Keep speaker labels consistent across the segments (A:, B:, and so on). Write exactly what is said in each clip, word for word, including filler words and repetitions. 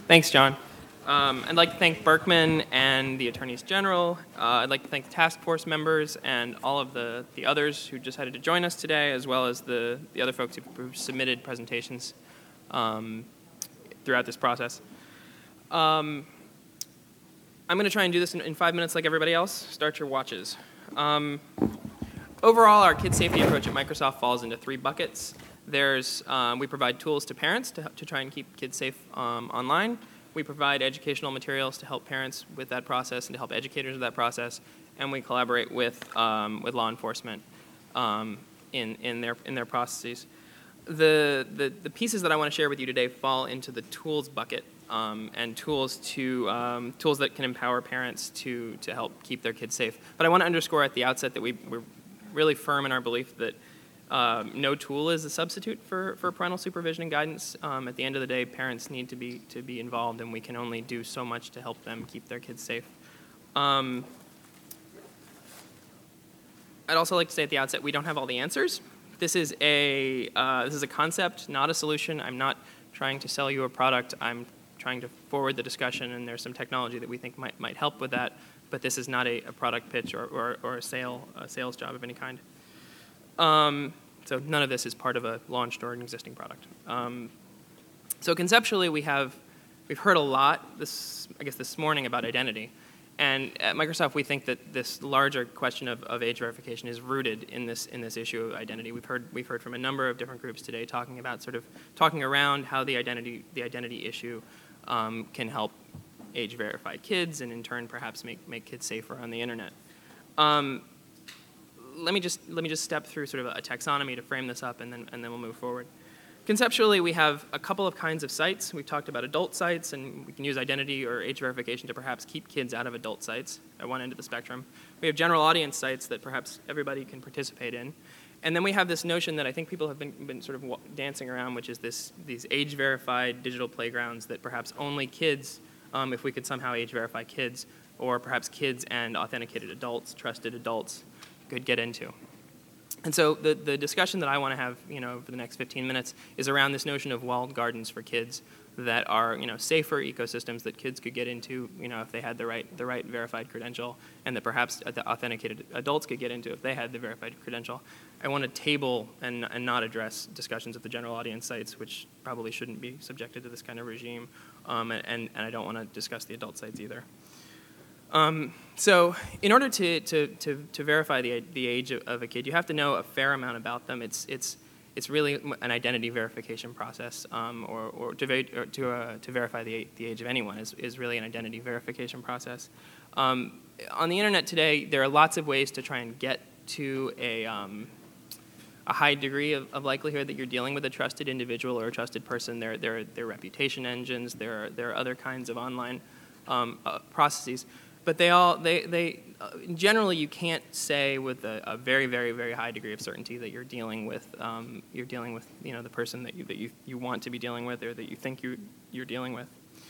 A: Thanks, John. Um, I'd like to thank Berkman and the Attorneys General. Uh, I'd like to thank the task force members and all of the, the others who decided to join us today, as well as the, the other folks who submitted presentations um, throughout this process. Um, I'm going to try and do this in, in five minutes like everybody else. Start your watches. Um, overall, our kid safety approach at Microsoft falls into three buckets. There's, um, we provide tools to parents to, to try and keep kids safe um, online. We provide educational materials to help parents with that process and to help educators with that process. And we collaborate with, um, with law enforcement um, in, in, their, in their processes. The, the, the pieces that I want to share with you today fall into the tools bucket um, and tools, to, um, tools that can empower parents to, to help keep their kids safe. But I want to underscore at the outset that we, we're really firm in our belief that Um, no tool is a substitute for, for parental supervision and guidance. Um, at the end of the day, parents need to be to be involved, and we can only do so much to help them keep their kids safe. Um, I'd also like to say at the outset, we don't have all the answers. This is a uh, this is a concept, not a solution. I'm not trying to sell you a product. I'm trying to forward the discussion, and there's some technology that we think might might help with that. But this is not a, a product pitch or, or, or a sale a sales job of any kind. Um, so none of this is part of a launched or an existing product. Um, so conceptually, we have, we've heard a lot this, I guess this morning about identity. And at Microsoft, we think that this larger question of, of age verification is rooted in this, in this issue of identity. We've heard, we've heard from a number of different groups today talking about sort of, talking around how the identity, the identity issue um, can help age verify kids and in turn perhaps make, make kids safer on the internet. Um, Let me just let me just step through sort of a taxonomy to frame this up, and then and then we'll move forward. Conceptually, we have a couple of kinds of sites. We've talked about adult sites, and we can use identity or age verification to perhaps keep kids out of adult sites at one end of the spectrum. We have general audience sites that perhaps everybody can participate in, and then we have this notion that I think people have been been sort of dancing around, which is this these age verified digital playgrounds that perhaps only kids, um, if we could somehow age verify kids, or perhaps kids and authenticated adults, trusted adults, could get into. And so the, the discussion that I want to have, you know, for the next fifteen minutes is around this notion of walled gardens for kids that are, you know, safer ecosystems that kids could get into, you know, if they had the right the right verified credential, and that perhaps the authenticated adults could get into if they had the verified credential. I want to table and, and not address discussions of the general audience sites, which probably shouldn't be subjected to this kind of regime, um, and, and I don't want to discuss the adult sites either. Um, so in order to, to, to, to verify the, the age of, of a kid, you have to know a fair amount about them. It's, it's, it's really an identity verification process, um, or, or to, or to, uh, to verify the, the age of anyone is, is really an identity verification process. Um, on the internet today, there are lots of ways to try and get to a, um, a high degree of, of likelihood that you're dealing with a trusted individual or a trusted person. There, there, there are reputation engines. There are, there are other kinds of online um, uh, processes. But they all, they, they uh, generally you can't say with a, a very, very, very high degree of certainty that you're dealing with, um, you're dealing with, you know, the person that you that you, you want to be dealing with or that you think you you're dealing with.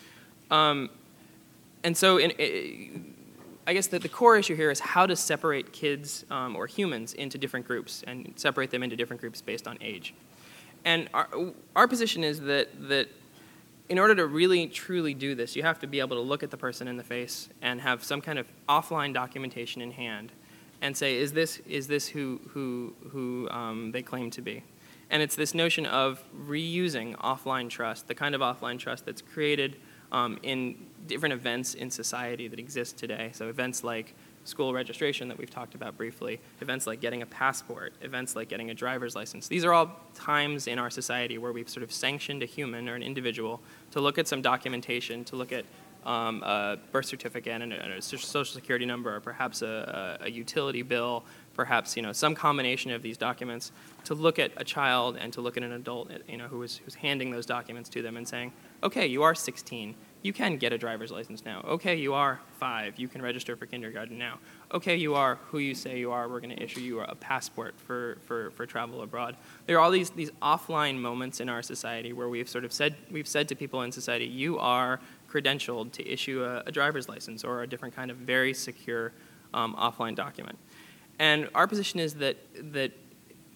A: Um, and so, in, it, I guess that the core issue here is how to separate kids um, or humans into different groups and separate them into different groups based on age. And our our position is that that. In order to really, truly do this, you have to be able to look at the person in the face and have some kind of offline documentation in hand and say, is this is this who, who, who um, they claim to be? And it's this notion of reusing offline trust, the kind of offline trust that's created um, in different events in society that exist today. So events like school registration that we've talked about briefly, events like getting a passport, events like getting a driver's license. These are all times in our society where we've sort of sanctioned a human or an individual to look at some documentation, to look at um, a birth certificate and a, and a social security number, or perhaps a, a, a utility bill, perhaps, you know, some combination of these documents, to look at a child and to look at an adult, you know, who is who's handing those documents to them and saying, okay, you are sixteen. You can get a driver's license now. Okay, you are five. You can register for kindergarten now. Okay, you are who you say you are. We're going to issue you a passport for, for, for travel abroad. There are all these these offline moments in our society where we've sort of said we've said to people in society, you are credentialed to issue a, a driver's license or a different kind of very secure um, offline document. And our position is that that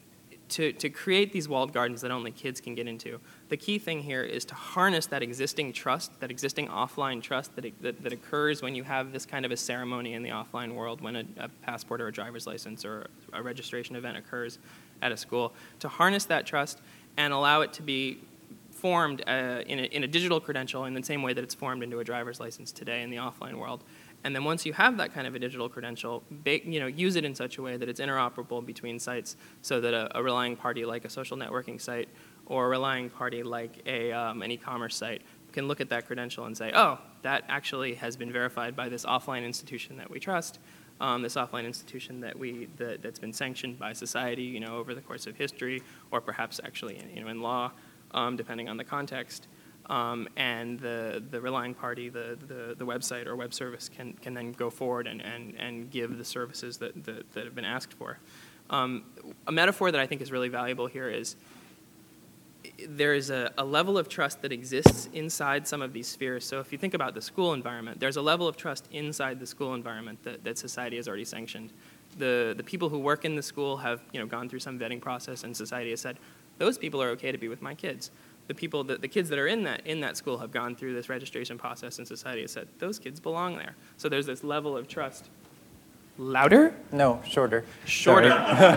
A: to, to create these walled gardens that only kids can get into, the key thing here is to harness that existing trust, that existing offline trust that, it, that, that occurs when you have this kind of a ceremony in the offline world, when a, a passport or a driver's license or a registration event occurs at a school, to harness that trust and allow it to be formed uh, in, a, in a digital credential in the same way that it's formed into a driver's license today in the offline world. And then once you have that kind of a digital credential, ba- you know, use it in such a way that it's interoperable between sites, so that a, a relying party like a social networking site or a relying party like a, um, an e-commerce site can look at that credential and say, oh, that actually has been verified by this offline institution that we trust, um, this offline institution that we that, that's been sanctioned by society, you know, over the course of history, or perhaps actually, in, you know, in law, um, depending on the context. Um, and the, the relying party, the, the, the website or web service, can, can then go forward and, and, and give the services that, that, that have been asked for. Um, a metaphor that I think is really valuable here is there is a, a level of trust that exists inside some of these spheres. So if you think about the school environment, there's a level of trust inside the school environment that, that society has already sanctioned. The, the people who work in the school have, you know, gone through some vetting process, and society has said, those people are okay to be with my kids. The people, that, the kids that are in that in that school have gone through this registration process, and society has said, those kids belong there. So there's this level of trust. Louder?
B: No, shorter.
A: Shorter.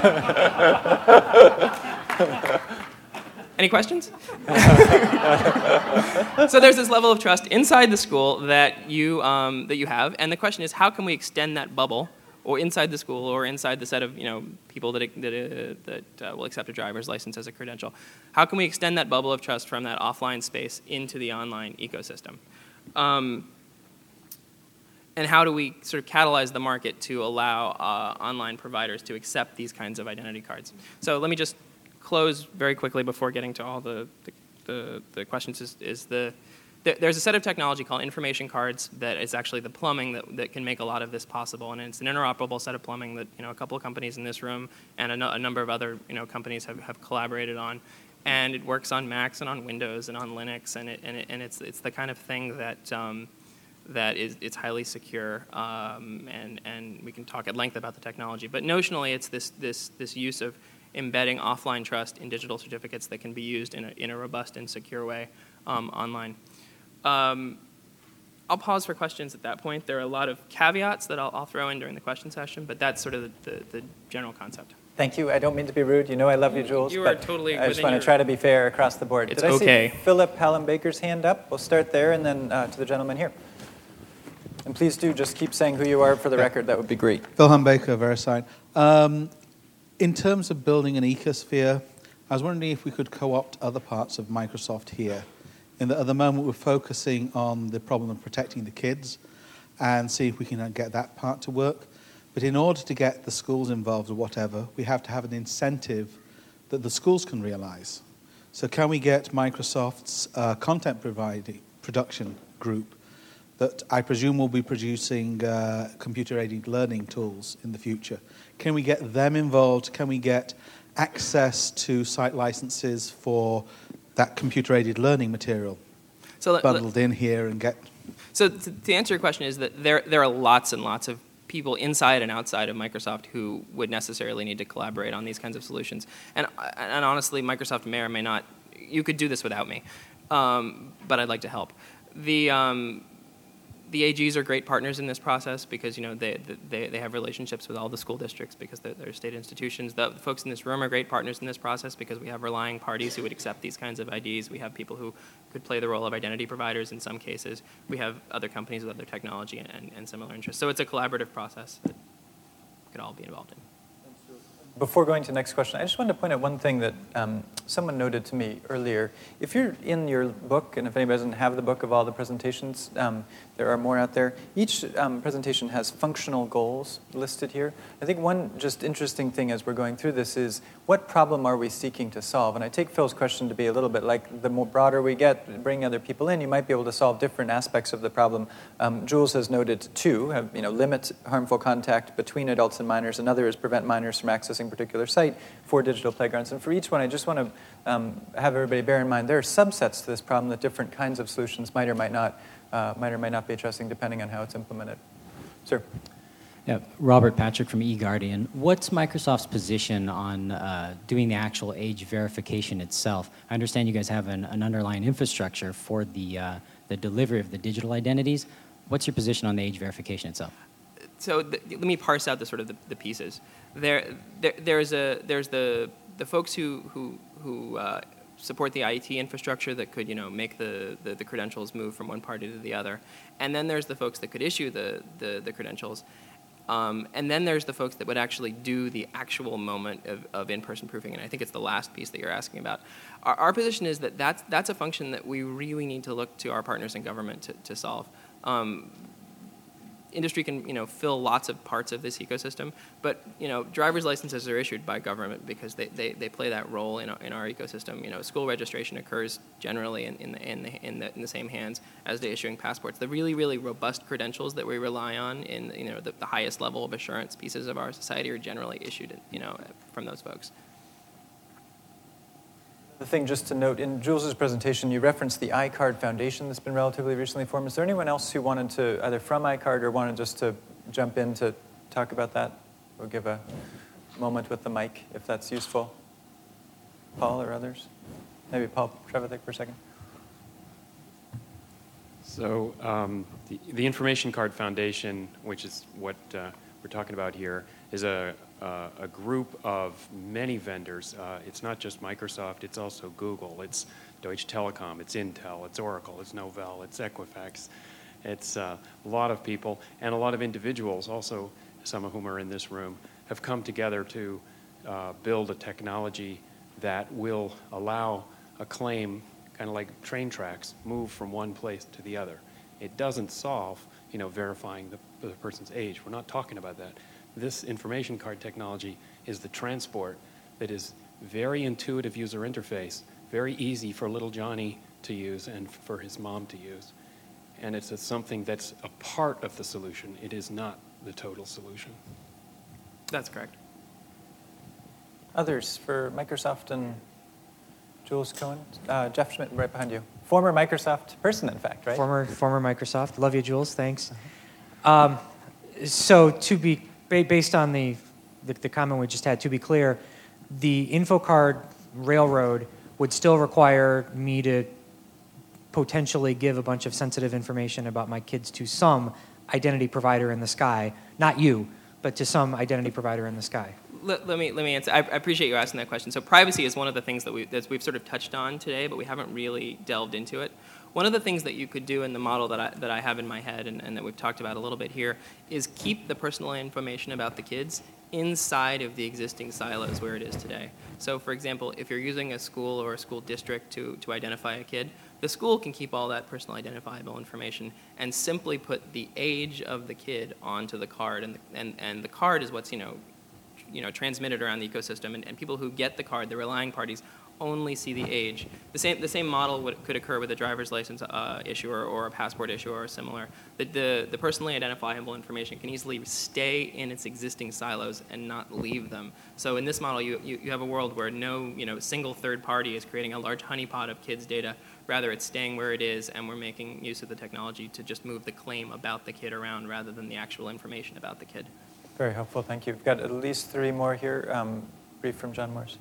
A: Any questions? So there's this level of trust inside the school that you um, that you have, and the question is, how can we extend that bubble, or inside the school, or inside the set of, you know, people that that, uh, that uh, will accept a driver's license as a credential? How can we extend that bubble of trust from that offline space into the online ecosystem? Um, and how do we sort of catalyze the market to allow uh, online providers to accept these kinds of identity cards? So let me just close very quickly before getting to all the the, the, the questions. Is, is the There's a set of technology called information cards that is actually the plumbing that, that can make a lot of this possible, and it's an interoperable set of plumbing that, you know, a couple of companies in this room and a, no, a number of other, you know, companies have, have collaborated on, and it works on Macs and on Windows and on Linux, and it, and, it, and it's it's the kind of thing that um, that is it's highly secure, um, and and we can talk at length about the technology, but notionally it's this this this use of embedding offline trust in digital certificates that can be used in a in a robust and secure way um, online. Um, I'll pause for questions at that point. There are a lot of caveats that I'll, I'll throw in during the question session, but that's sort of the, the, the general concept.
B: Thank you. I don't mean to be rude. You know I love you, Jules.
A: You are totally
B: I just
A: within
B: want
A: your...
B: to try to be fair across the board.
A: It's
B: Did I
A: okay.
B: see Philip Hallenbaker's hand up? We'll start there and then uh, to the gentleman here. And please do just keep saying who you are for the
C: yeah.
B: record. That would be great.
C: Phil Hallenbaker, VeriSign. Um, in terms of building an ecosphere, I was wondering if we could co-opt other parts of Microsoft here. In that at the moment we're focusing on the problem of protecting the kids and see if we can get that part to work. But in order to get the schools involved or whatever, we have to have an incentive that the schools can realize. So can we get Microsoft's uh, content providing production group that I presume will be producing uh, computer-aided learning tools in the future? Can we get them involved? Can we get access to site licenses for that computer-aided learning material
A: so let,
C: bundled
A: let,
C: in here and get...
A: So to, to answer your question is that there there are lots and lots of people inside and outside of Microsoft who would necessarily need to collaborate on these kinds of solutions. And, and honestly, Microsoft may or may not... You could do this without me, um, but I'd like to help. The... Um, The A Gs are great partners in this process because, you know, they they, they have relationships with all the school districts because they're, they're state institutions. The folks in this room are great partners in this process because we have relying parties who would accept these kinds of I Ds. We have people who could play the role of identity providers in some cases. We have other companies with other technology and, and similar interests. So it's a collaborative process that we could all be involved in.
B: Before going to the next question, I just wanted to point out one thing that um, someone noted to me earlier. If you're in your book, and if anybody doesn't have the book of all the presentations, um, there are more out there. Each um, presentation has functional goals listed here. I think one just interesting thing as we're going through this is, what problem are we seeking to solve? And I take Phil's question to be a little bit like, the more broader we get, bring other people in, you might be able to solve different aspects of the problem. Um, Jules has noted two, have, you know, limit harmful contact between adults and minors. Another is prevent minors from accessing particular site for digital playgrounds. And for each one, I just want to um, have everybody bear in mind there are subsets to this problem that different kinds of solutions might or might not, uh, might or might not be addressing depending on how it's implemented. Sir?
D: Yeah, Robert Patrick from eGuardian. What's Microsoft's position on uh, doing the actual age verification itself? I understand you guys have an, an underlying infrastructure for the, uh, the delivery of the digital identities. What's your position on the age verification itself?
A: So the, let me parse out the sort of the, the pieces. There, there, there's a there's the the folks who who who uh, support the I T infrastructure that could you know make the, the, the credentials move from one party to the other, and then there's the folks that could issue the the, the credentials. Um, and then there's the folks that would actually do the actual moment of, of in-person proofing, and I think it's the last piece that you're asking about. Our, our position is that that's, that's a function that we really need to look to our partners in government to, to solve. Um, industry can, you know, fill lots of parts of this ecosystem, but, you know, driver's licenses are issued by government because they, they, they play that role in our, in our ecosystem. You know, school registration occurs generally in, in, the, in, the, in, the, in the same hands as the issuing passports. The really, really robust credentials that we rely on in, you know, the, the highest level of assurance pieces of our society are generally issued, you know, from those folks.
B: The thing just to note, in Jules's presentation, you referenced the iCard Foundation that's been relatively recently formed. Is there anyone else who wanted to, either from iCard or wanted just to jump in to talk about that? We'll give a moment with the mic if that's useful. Paul or others? Maybe Paul Trevithick for a second.
E: So um, the, the Information Card Foundation, which is what uh, we're talking about here, is a Uh, a group of many vendors. Uh, it's not just Microsoft, it's also Google, it's Deutsche Telekom, it's Intel, it's Oracle, it's Novell, it's Equifax. It's uh, a lot of people, and a lot of individuals, also some of whom are in this room, have come together to uh, build a technology that will allow a claim, kind of like train tracks, move from one place to the other. It doesn't solve, you know, verifying the, the person's age. We're not talking about that. This information card technology is the transport that is very intuitive user interface, very easy for little Johnny to use and for his mom to use. And it's a, something that's a part of the solution. It is not the total solution.
A: That's correct.
B: Others for Microsoft and Jules Cohen? Uh, Jeff Schmidt right behind you. Former Microsoft person, in fact, right?
F: Former, former Microsoft. Love you, Jules. Thanks. Um, so to be based on the, the the comment we just had, to be clear, the InfoCard Railroad would still require me to potentially give a bunch of sensitive information about my kids to some identity provider in the sky, not you, but to some identity provider in the sky.
A: Let, let me let me answer. I, I appreciate you asking that question. So privacy is one of the things that we that we've sort of touched on today, but we haven't really delved into it. One of the things that you could do in the model that I, that I have in my head and, and that we've talked about a little bit here is keep the personal information about the kids inside of the existing silos where it is today. So for example, if you're using a school or a school district to, to identify a kid, the school can keep all that personal identifiable information and simply put the age of the kid onto the card. And the, and, and the card is what's, you know, you know, transmitted around the ecosystem, and, and people who get the card, the relying parties, only see the age. The same the same model would, could occur with a driver's license uh, issuer or a passport issuer or similar. The, the the personally identifiable information can easily stay in its existing silos and not leave them. So in this model, you, you, you have a world where no you know single third party is creating a large honeypot of kids' data. Rather, it's staying where it is, and we're making use of the technology to just move the claim about the kid around rather than the actual information about the kid.
B: Very helpful, thank you. We've got at least three more here. Um, brief from John Morse.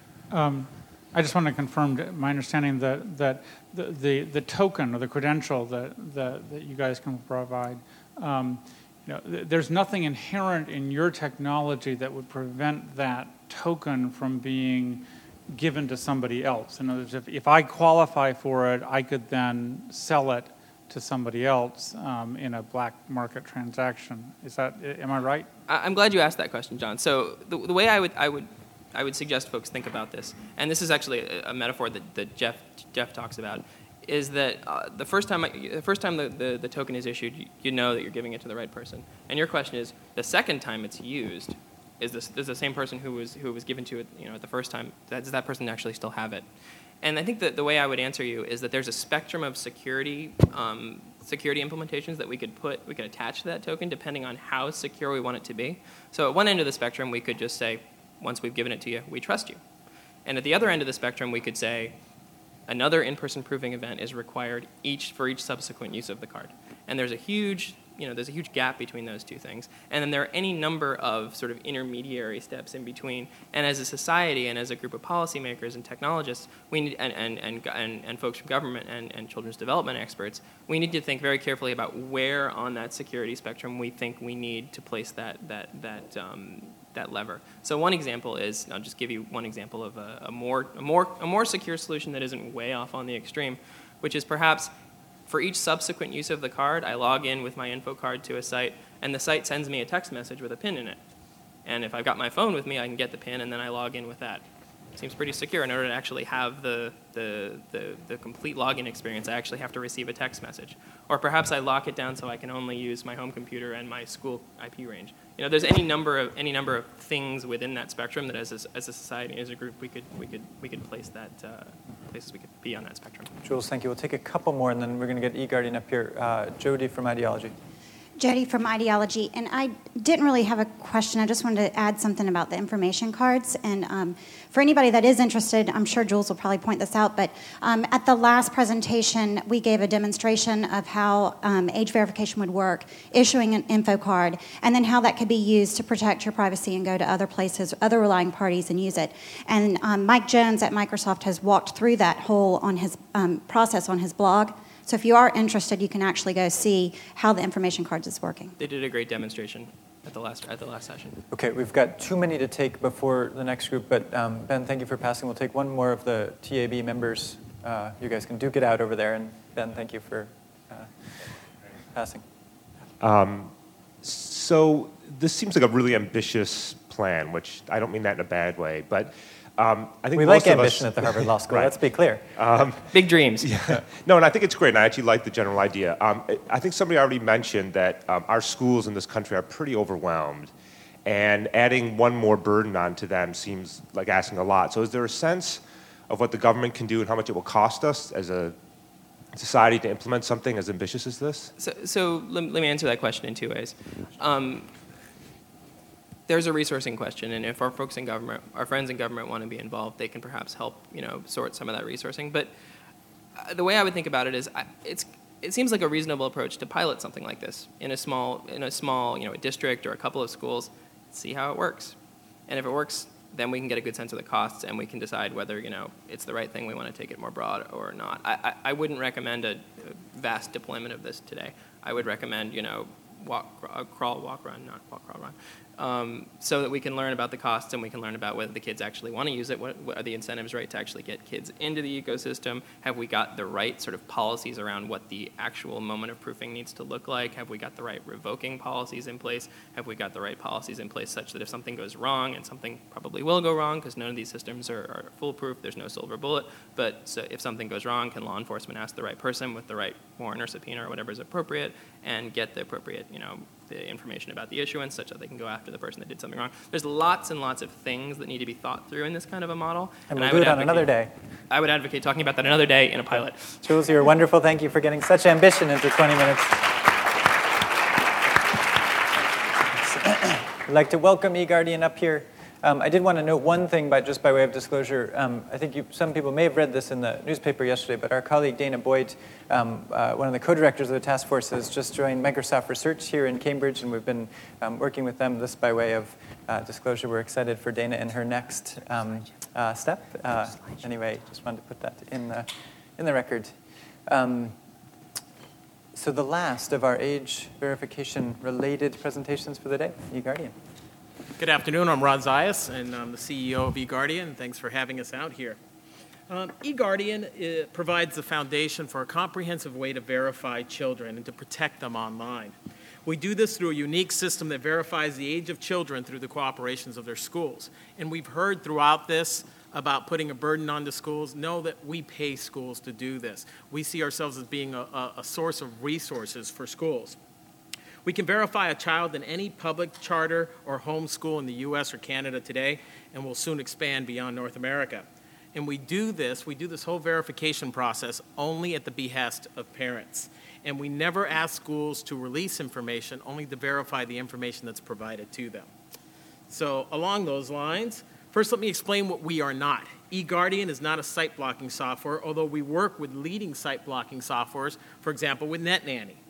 G: Um, I just want to confirm my understanding that, that the, the, the token or the credential that, that, that you guys can provide, um, you know, th- there's nothing inherent in your technology that would prevent that token from being given to somebody else. In other words, if, if I qualify for it, I could then sell it to somebody else um, in a black market transaction. Is that, am I right?
A: I'm glad you asked that question, John. So the, the way I would, I would, I would suggest folks think about this, and this is actually a, a metaphor that, that Jeff Jeff talks about, is that uh, the first time I, the first time the, the, the token is issued, you, you know that you're giving it to the right person. And your question is, the second time it's used, is this is the same person who was who was given to it, you know, the first time? Does that person actually still have it? And I think that the way I would answer you is that there's a spectrum of security um, security implementations that we could put, we could attach to that token depending on how secure we want it to be. So at one end of the spectrum, we could just say, once we've given it to you, we trust you. And at the other end of the spectrum, we could say, another in-person proving event is required each for each subsequent use of the card. And there's a huge you know, there's a huge gap between those two things. And then there are any number of sort of intermediary steps in between. And as a society and as a group of policymakers and technologists, we need, and, and, and, and, and folks from government and, and children's development experts, we need to think very carefully about where on that security spectrum we think we need to place that, that, that, um, that lever. So one example is, I'll just give you one example of a, a, more, a, more, a more secure solution that isn't way off on the extreme, which is perhaps for each subsequent use of the card, I log in with my info card to a site, and the site sends me a text message with a PIN in it. And if I've got my phone with me, I can get the PIN, and then I log in with that. Seems pretty secure. In order to actually have the, the, the, the complete login experience, I actually have to receive a text message. Or perhaps I lock it down so I can only use my home computer and my school I P range. You know, there's any number of any number of things within that spectrum that, as a, as a society, as a group, we could we could we could place that uh, places we could be on that spectrum.
B: Jules, thank you. We'll take a couple more, and then we're going to get eGuardian up here. Uh, Jody from Ideology.
H: Jody from Ideology, and I didn't really have a question. I just wanted to add something about the information cards. And um, for anybody that is interested, I'm sure Jules will probably point this out, but um, at the last presentation, we gave a demonstration of how um, age verification would work, issuing an info card, and then how that could be used to protect your privacy and go to other places, other relying parties, and use it. And um, Mike Jones at Microsoft has walked through that whole on his um, process on his blog. So if you are interested, you can actually go see how the information cards is working.
A: They did a great demonstration at the last at the last session.
B: Okay, we've got too many to take before the next group, but um, Ben, thank you for passing. We'll take one more of the T A B members. Uh, you guys can duke it out over there, and Ben, thank you for uh, passing.
I: Um, so this seems like a really ambitious plan, which I don't mean that in a bad way, but Um, I think
B: we
I: most
B: like
I: of
B: ambition
I: us,
B: at the Harvard Law School,
I: right.
B: let's be clear.
I: Um,
A: Big dreams.
I: Yeah. No, and I think it's great, and I actually like the general idea. Um, I think somebody already mentioned that um, our schools in this country are pretty overwhelmed, and adding one more burden onto them seems like asking a lot. So is there a sense of what the government can do and how much it will cost us as a society to implement something as ambitious as this?
A: So, so let, let me answer that question in two ways. Um, There's a resourcing question, and if our folks in government, our friends in government want to be involved, they can perhaps help, you know, sort some of that resourcing. But uh, the way I would think about it is, I, it's it seems like a reasonable approach to pilot something like this in a small, in a small, you know, a district or a couple of schools, see how it works, and if it works, then we can get a good sense of the costs, and we can decide whether, you know, it's the right thing. We want to take it more broad or not. I I, I wouldn't recommend a, a vast deployment of this today. I would recommend, you know, walk, crawl, walk, run, not walk, crawl, run. Um, so that we can learn about the costs and we can learn about whether the kids actually want to use it. What, what are the incentives, right, to actually get kids into the ecosystem? Have we got the right sort of policies around what the actual moment of proofing needs to look like? Have we got the right revoking policies in place? Have we got the right policies in place such that if something goes wrong, and something probably will go wrong because none of these systems are, are foolproof, there's no silver bullet, but so if something goes wrong, can law enforcement ask the right person with the right warrant or subpoena or whatever is appropriate and get the appropriate, you know, the information about the issuance such that they can go after the person that did something wrong. There's lots and lots of things that need to be thought through in this kind of a model.
B: And,
A: and
B: we'll
A: I
B: do
A: would
B: it on
A: advocate,
B: another day.
A: I would advocate talking about that another day in a pilot.
B: Jules, you're wonderful. Thank you for getting such ambition into twenty minutes. I'd like to welcome eGuardian up here. Um, I did want to note one thing, by, just by way of disclosure. Um, I think you, some people may have read this in the newspaper yesterday, but our colleague Dana Boyd, um, uh, one of the co-directors of the task force, has just joined Microsoft Research here in Cambridge, and we've been um, working with them. This by way of uh, disclosure. We're excited for Dana in her next um, uh, step. Uh, anyway, just wanted to put that in the, in the record. Um, so the last of our age verification-related presentations for the day, eGuardian.
J: Good afternoon. I'm Ron Zayas, and I'm the C E O of eGuardian. Thanks for having us out here. Um, eGuardian uh, provides the foundation for a comprehensive way to verify children and to protect them online. We do this through a unique system that verifies the age of children through the cooperations of their schools. And we've heard throughout this about putting a burden on the schools. Know that we pay schools to do this. We see ourselves as being a, a, a source of resources for schools. We can verify a child in any public, charter, or home school in the U S or Canada today, and will soon expand beyond North America. And we do this, we do this whole verification process only at the behest of parents. And we never ask schools to release information, only to verify the information that's provided to them. So along those lines, first let me explain what we are not. eGuardian is not a site blocking software, although we work with leading site blocking softwares, for example, with NetNanny.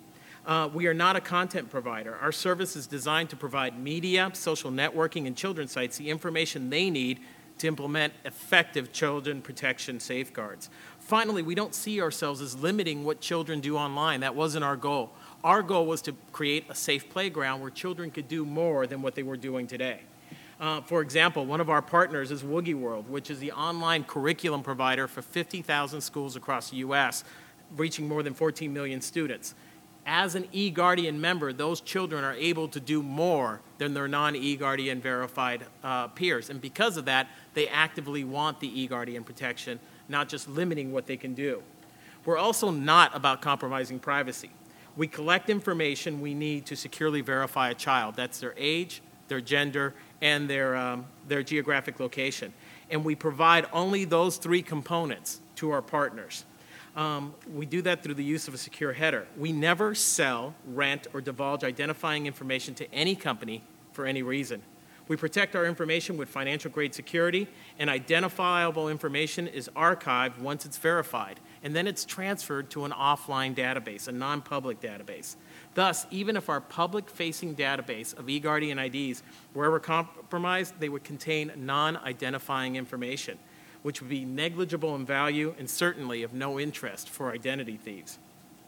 J: Uh, we are not a content provider. Our service is designed to provide media, social networking, and children's sites the information they need to implement effective children protection safeguards. Finally, we don't see ourselves as limiting what children do online. That wasn't our goal. Our goal was to create a safe playground where children could do more than what they were doing today. Uh, for example, one of our partners is Woogie World, which is the online curriculum provider for fifty thousand schools across the U S, reaching more than fourteen million students. As an eGuardian member, those children are able to do more than their non-eGuardian verified uh, peers. And because of that, they actively want the eGuardian protection, not just limiting what they can do. We're also not about compromising privacy. We collect information we need to securely verify a child. That's their age, their gender, and their, um, their geographic location. And we provide only those three components to our partners. Um, we do that through the use of a secure header. We never sell, rent, or divulge identifying information to any company for any reason. We protect our information with financial-grade security, and identifiable information is archived once it's verified, and then it's transferred to an offline database, a non-public database. Thus, even if our public-facing database of eGuardian I Ds were ever compromised, they would contain non-identifying information, which would be negligible in value and certainly of no interest for identity thieves.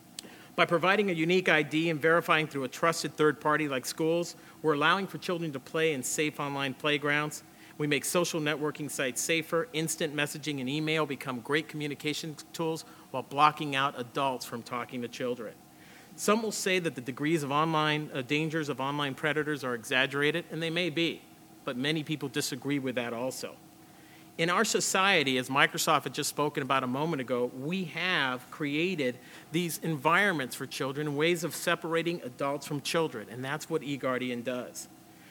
J: By providing a unique I D and verifying through a trusted third party like schools, we're allowing for children to play in safe online playgrounds. We make social networking sites safer. Instant messaging and email become great communication tools while blocking out adults from talking to children. Some will say that the degrees of online uh, dangers of online predators are exaggerated, and they may be, but many people disagree with that also. In our society, as Microsoft had just spoken about a moment ago, we have created these environments for children, ways of separating adults from children, and that's what eGuardian does.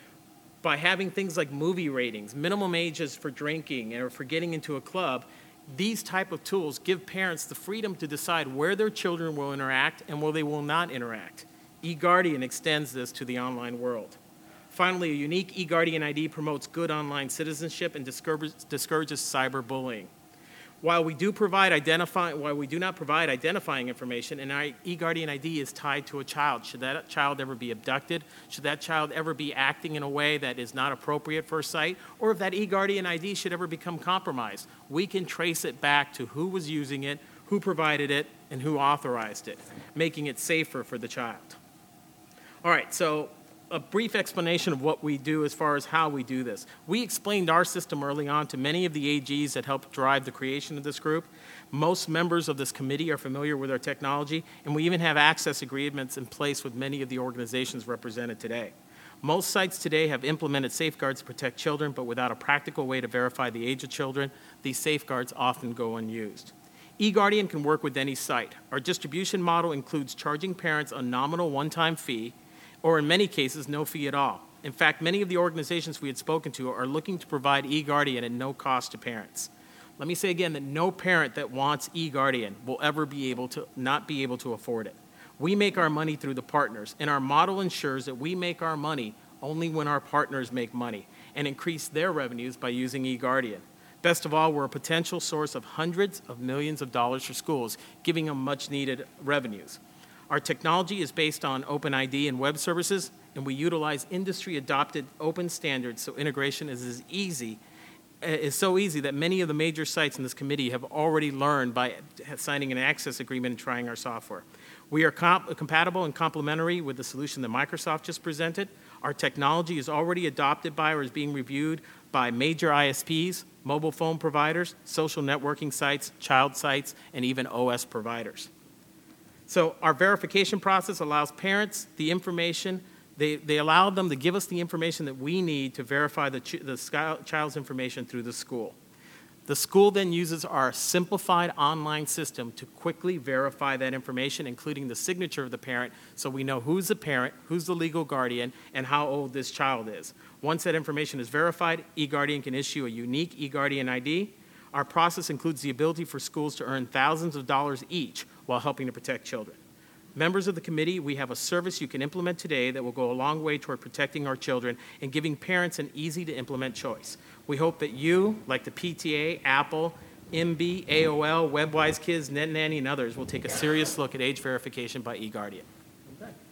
J: By having things like movie ratings, minimum ages for drinking, or for getting into a club, these type of tools give parents the freedom to decide where their children will interact and where they will not interact. eGuardian extends this to the online world. Finally, a unique eGuardian I D promotes good online citizenship and discourages, discourages cyberbullying. While we do provide identify, while we do not provide identifying information, and our eGuardian I D is tied to a child. Should that child ever be abducted? Should that child ever be acting in a way that is not appropriate for a site? Or if that eGuardian I D should ever become compromised, we can trace it back to who was using it, who provided it, and who authorized it, making it safer for the child. All right, so a brief explanation of what we do as far as how we do this. We explained our system early on to many of the A Gs that helped drive the creation of this group. Most members of this committee are familiar with our technology, and we even have access agreements in place with many of the organizations represented today. Most sites today have implemented safeguards to protect children, but without a practical way to verify the age of children, these safeguards often go unused. eGuardian can work with any site. Our distribution model includes charging parents a nominal one-time fee, or in many cases, no fee at all. In fact, many of the organizations we had spoken to are looking to provide eGuardian at no cost to parents. Let me say again that no parent that wants eGuardian will ever be able to not be able to afford it. We make our money through the partners, and our model ensures that we make our money only when our partners make money and increase their revenues by using eGuardian. Best of all, we're a potential source of hundreds of millions of dollars for schools, giving them much-needed revenues. Our technology is based on OpenID and web services, and we utilize industry-adopted open standards, so integration is as easy, is so easy that many of the major sites in this committee have already learned by signing an access agreement and trying our software. We are comp- compatible and complementary with the solution that Microsoft just presented. Our technology is already adopted by or is being reviewed by major I S Ps, mobile phone providers, social networking sites, child sites, and even O S providers. So our verification process allows parents the information, they, they allow them to give us the information that we need to verify the, ch- the child's information through the school. The school then uses our simplified online system to quickly verify that information, including the signature of the parent, so we know who's the parent, who's the legal guardian, and how old this child is. Once that information is verified, eGuardian can issue a unique eGuardian I D. Our process includes the ability for schools to earn thousands of dollars each while helping to protect children. Members of the committee, we have a service you can implement today that will go a long way toward protecting our children and giving parents an easy-to-implement choice. We hope that you, like the P T A, Apple, M B, A O L, WebWise Kids, NetNanny, and others, will take a serious look at age verification by eGuardian.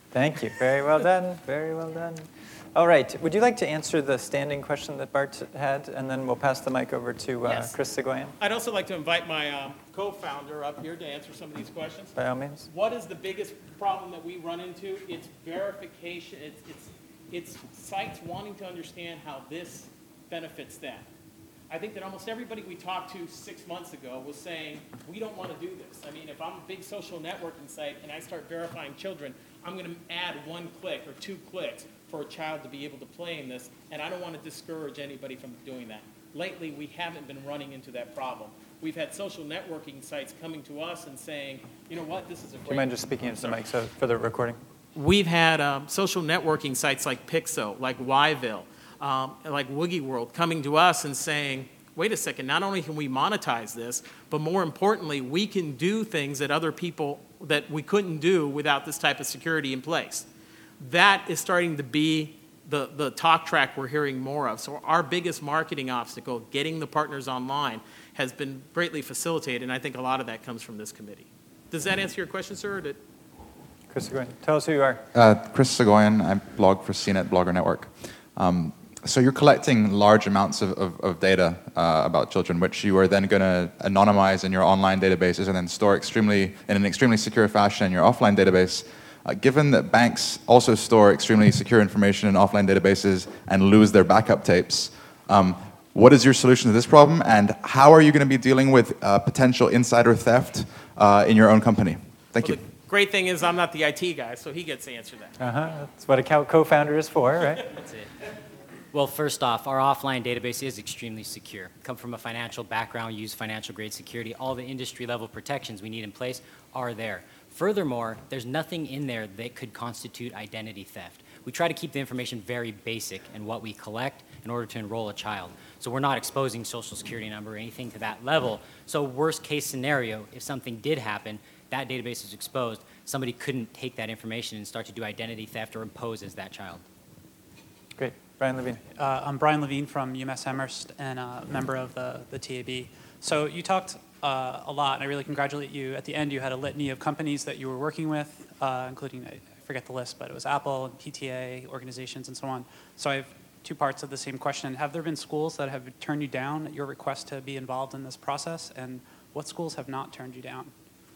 B: Thank you. Very well done. Very well done. All right. Would you like to answer the standing question that Bart had, and then we'll pass the mic over to uh,
J: Yes.
B: Chris Seguin?
J: I'd also like to invite my um, co-founder up here to answer some of these questions.
B: By all means.
J: What is the biggest problem that we run into? It's verification. It's, it's, it's sites wanting to understand how this benefits them. I think that almost everybody we talked to six months ago was saying, we don't want to do this. I mean, if I'm a big social networking site and I start verifying children, I'm going to add one click or two clicks for a child to be able to play in this, and I don't want to discourage anybody from doing that. Lately, we haven't been running into that problem. We've had social networking sites coming to us and saying, you know what, this is a great...
B: Do you mind just speaking into the mic so for the recording?
J: We've had um, social networking sites like Pixo, like Yville, um, like Woogie World coming to us and saying, wait a second, not only can we monetize this, but more importantly, we can do things that other people that we couldn't do without this type of security in place. That is starting to be the, the talk track we're hearing more of. So our biggest marketing obstacle, getting the partners online, has been greatly facilitated, and I think a lot of that comes from this committee. Does that answer your question, sir? Or did...
B: Chris Seguin, tell us who you are.
K: Uh, Chris Seguin, I blog for C net Blogger Network. Um, so you're collecting large amounts of, of, of data uh, about children, which you are then going to anonymize in your online databases and then store extremely in an extremely secure fashion in your offline database. Uh, given that banks also store extremely secure information in offline databases and lose their backup tapes, um, what is your solution to this problem, and how are you going to be dealing with uh, potential insider theft uh, in your own company? Thank
J: well,
K: you.
J: The great thing is I'm not the I T guy, so he gets to answer that.
B: Uh-huh. That's what a co- co-founder is for, right?
D: That's it. Well, first off, our offline database is extremely secure. Come from a financial background, use financial grade security. All the industry level protections we need in place are there. Furthermore, there's nothing in there that could constitute identity theft. We try to keep the information very basic in what we collect in order to enroll a child. So we're not exposing social security number or anything to that level. So worst case scenario, if something did happen, that database is exposed, somebody couldn't take that information and start to do identity theft or impose as that child.
B: Great. Brian Levine.
L: Uh, I'm Brian Levine from UMass Amherst and a member of the, the T A B. So you talked uh, a lot, and I really congratulate you. At the end, you had a litany of companies that you were working with, uh, including, I forget the list, but it was Apple, and P T A, organizations, and so on. So I have two parts of the same question. Have there been schools that have turned you down at your request to be involved in this process, and what schools have not turned you down?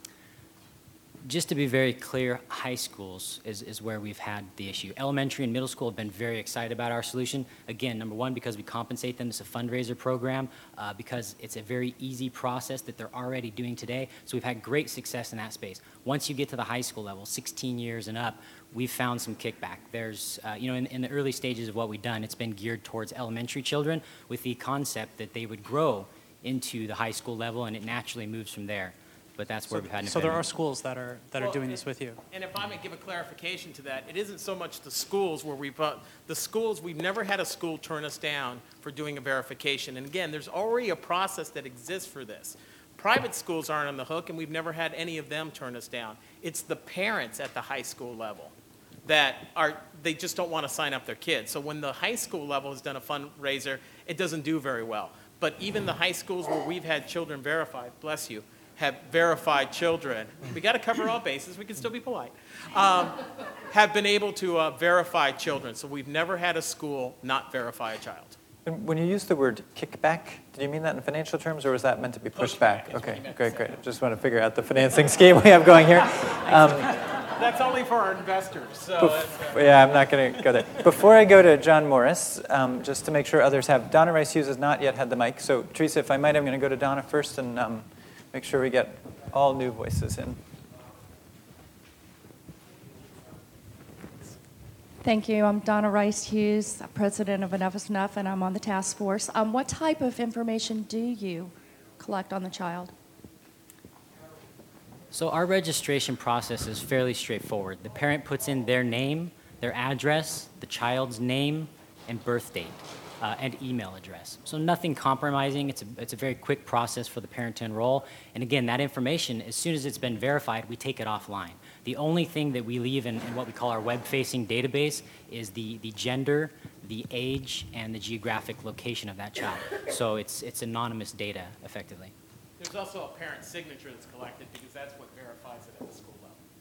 D: Just to be very clear, high schools is, is where we've had the issue. Elementary and middle school have been very excited about our solution. Again, number one, because we compensate them. It's a fundraiser program, uh, because it's a very easy process that they're already doing today. So we've had great success in that space. Once you get to the high school level, sixteen years and up, we've found some kickback. There's, uh, you know, in, in the early stages of what we've done, it's been geared towards elementary children with the concept that they would grow into the high school level, and it naturally moves from there. But that's where
L: So,
D: we've had an
L: so there are
D: impediment.
L: schools that are that
J: Well,
L: are doing
J: and-
L: this with you.
J: And if I may give a clarification to that, it isn't so much the schools where we've, uh, the schools, we've never had a school turn us down for doing a verification. And again, there's already a process that exists for this. Private schools aren't on the hook, and we've never had any of them turn us down. It's the parents at the high school level that are, they just don't want to sign up their kids. So when the high school level has done a fundraiser, it doesn't do very well. But even the high schools where we've had children verified, bless you, have verified children, we got to cover all bases, we can still be polite, um, have been able to uh, verify children. So we've never had a school not verify a child.
B: And when you use the word kickback, did you mean that in financial terms, or was that meant to be pushed back?
J: Pushback is what
B: Okay,
J: he meant to
B: great,
J: say.
B: great. Just want to figure out the financing scheme we have going here. Um,
J: That's only for our investors. So that's, uh,
B: yeah, I'm not going to go there. Before I go to John Morris, um, just to make sure others have, Donna Rice Hughes has not yet had the mic. So Teresa, if I might, I'm going to go to Donna first and um, make sure we get all new voices in.
M: Thank you. I'm Donna Rice Hughes, president of Enough is Enough, and I'm on the task force. Um, what type of information do you collect on the child?
D: So our registration process is fairly straightforward. The parent puts in their name, their address, the child's name, and birth date, uh, and email address. So nothing compromising. It's a, it's a very quick process for the parent to enroll. And again, that information, as soon as it's been verified, we take it offline. The only thing that we leave in, in what we call our web-facing database is the, the gender, the age, and the geographic location of that child. So it's, it's anonymous data, effectively.
J: there's also a parent signature that's collected because that's what verifies it at the school level.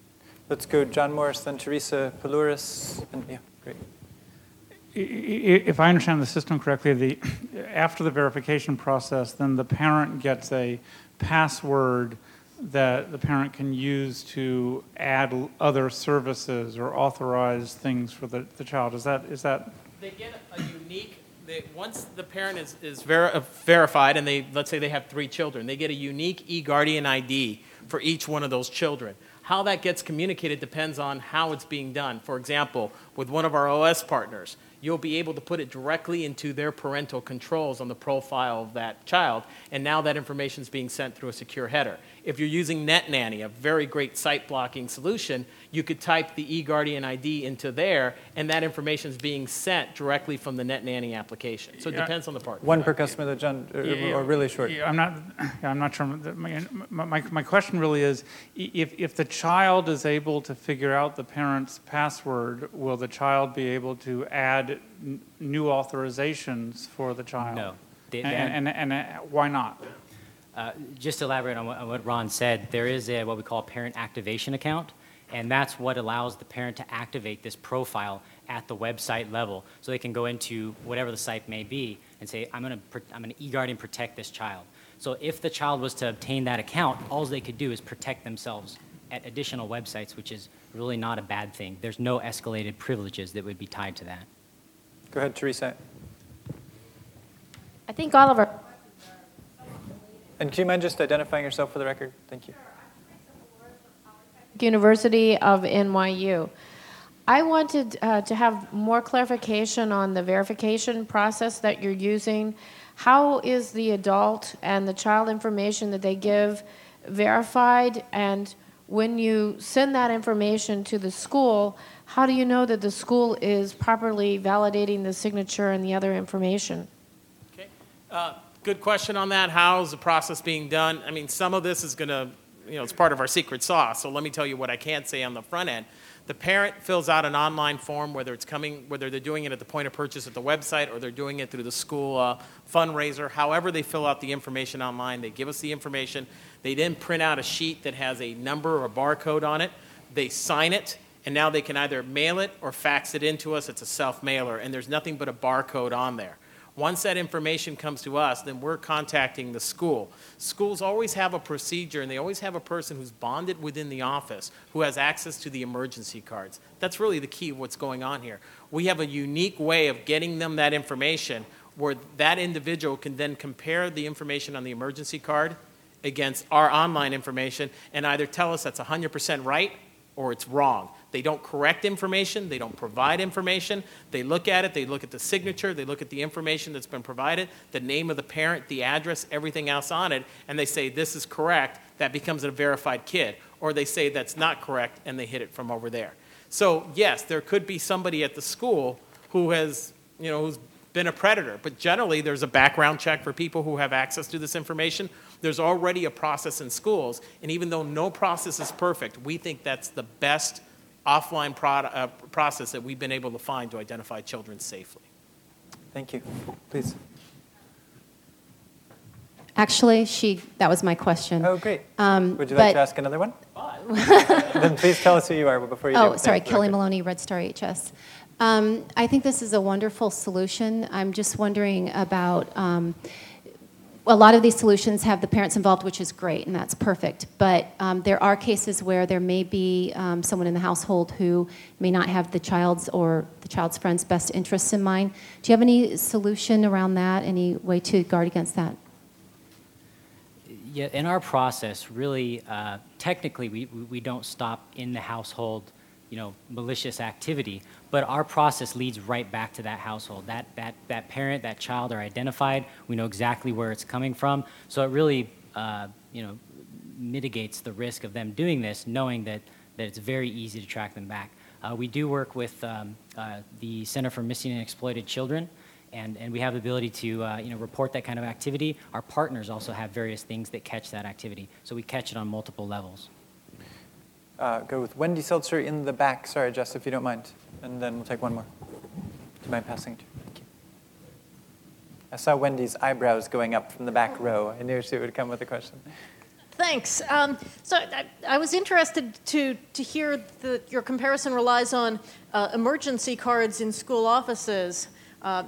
B: Let's go John Morris, then Teresa Palouris. And, yeah, great.
G: If I understand the system correctly, the, after the verification process, then the parent gets a password that the parent can use to add other services or authorize things for the, the child. Is that, is that?
J: They get a unique, they, once the parent is, is ver- uh, verified, and they, let's say they have three children, they get a unique eGuardian I D for each one of those children. How that gets communicated depends on how it's being done. For example, with one of our O S partners, you'll be able to put it directly into their parental controls on the profile of that child, and now that information is being sent through a secure header. If you're using NetNanny, a very great site blocking solution, you could type the eGuardian I D into there, and that information is being sent directly from the NetNanny application. So it
G: Yeah.
J: depends on the partner.
B: One per customer, that John, or,
G: Yeah,
B: or really short.
G: Yeah, I'm not. Yeah, I'm not sure. My, my, my question really is: if if the child is able to figure out the parent's password, will the child be able to add n- new authorizations for the child?
D: No. They-
G: and, and, and, and uh, why not?
D: Uh, just to elaborate on what, on what Ron said, there is a, what we call a parent activation account, and that's what allows the parent to activate this profile at the website level. So they can go into whatever the site may be and say, I'm going to I'm going to eGuardian protect this child. So if the child was to obtain that account, all they could do is protect themselves at additional websites, which is really not a bad thing. There's no escalated privileges that would be tied to that.
B: Go ahead, Teresa.
N: I think all of our
B: And can you mind just identifying yourself for the record? Thank you.
N: University of N Y U. I wanted uh, to have more clarification on the verification process that you're using. How is the adult and the child information that they give verified? And when you send that information to the school, how do you know that the school is properly validating the signature and the other information?
J: Okay. Uh, good question on that. How's the process being done? I mean, some of this is going to, you know, it's part of our secret sauce. So let me tell you what I can't say on the front end. The parent fills out an online form, whether it's coming, whether they're doing it at the point of purchase at the website or they're doing it through the school uh, fundraiser. However they fill out the information online, they give us the information. They then print out a sheet that has a number or a barcode on it. They sign it, and now they can either mail it or fax it into us. It's a self-mailer, and there's nothing but a barcode on there. Once that information comes to us, then we're contacting the school. Schools always have a procedure, and they always have a person who's bonded within the office who has access to the emergency cards. That's really the key of what's going on here. We have a unique way of getting them that information where that individual can then compare the information on the emergency card against our online information and either tell us that's one hundred percent right or it's wrong. They don't correct information. They don't provide information. They look at it. They look at the signature. They look at the information that's been provided, the name of the parent, the address, everything else on it, and they say this is correct. That becomes a verified kid. Or they say that's not correct, and they hit it from over there. So, yes, there could be somebody at the school who has, you know, who's been a predator. But generally, there's a background check for people who have access to this information. There's already a process in schools. And even though no process is perfect, we think that's the best offline pro- uh, process that we've been able to find to identify children safely.
B: Thank you. Please.
O: Actually, she, that was my question.
B: Oh, great.
O: Um,
B: Would you like
O: but-
B: to ask another one? Then please tell us who you are before you do.
O: Oh, sorry, Kelly Maloney, Red Star H S. Um, I think this is a wonderful solution. I'm just wondering about, um, a lot of these solutions have the parents involved, which is great, and that's perfect. But um, there are cases where there may be um, someone in the household who may not have the child's or the child's friend's best interests in mind. Do you have any solution around that, any way to guard against that?
D: Yeah, in our process, really, uh, technically, we, we don't stop in the household, you know, malicious activity, but our process leads right back to that household. That, that, that parent, that child are identified. We know exactly where it's coming from. So it really, uh, you know, mitigates the risk of them doing this, knowing that, that it's very easy to track them back. Uh, we do work with um, uh, the Center for Missing and Exploited Children, and, and we have the ability to, uh, you know, report that kind of activity. Our partners also have various things that catch that activity, so we catch it on multiple levels.
B: Uh, go with Wendy Seltzer in the back. Sorry, Jess, if you don't mind. And then we'll take one more. Do you mind passing to? Thank you. I saw Wendy's eyebrows going up from the back row. I knew she would come with a question.
P: thanks. Um, so I, I was interested to, to hear that your comparison relies on uh, emergency cards in school offices. Uh,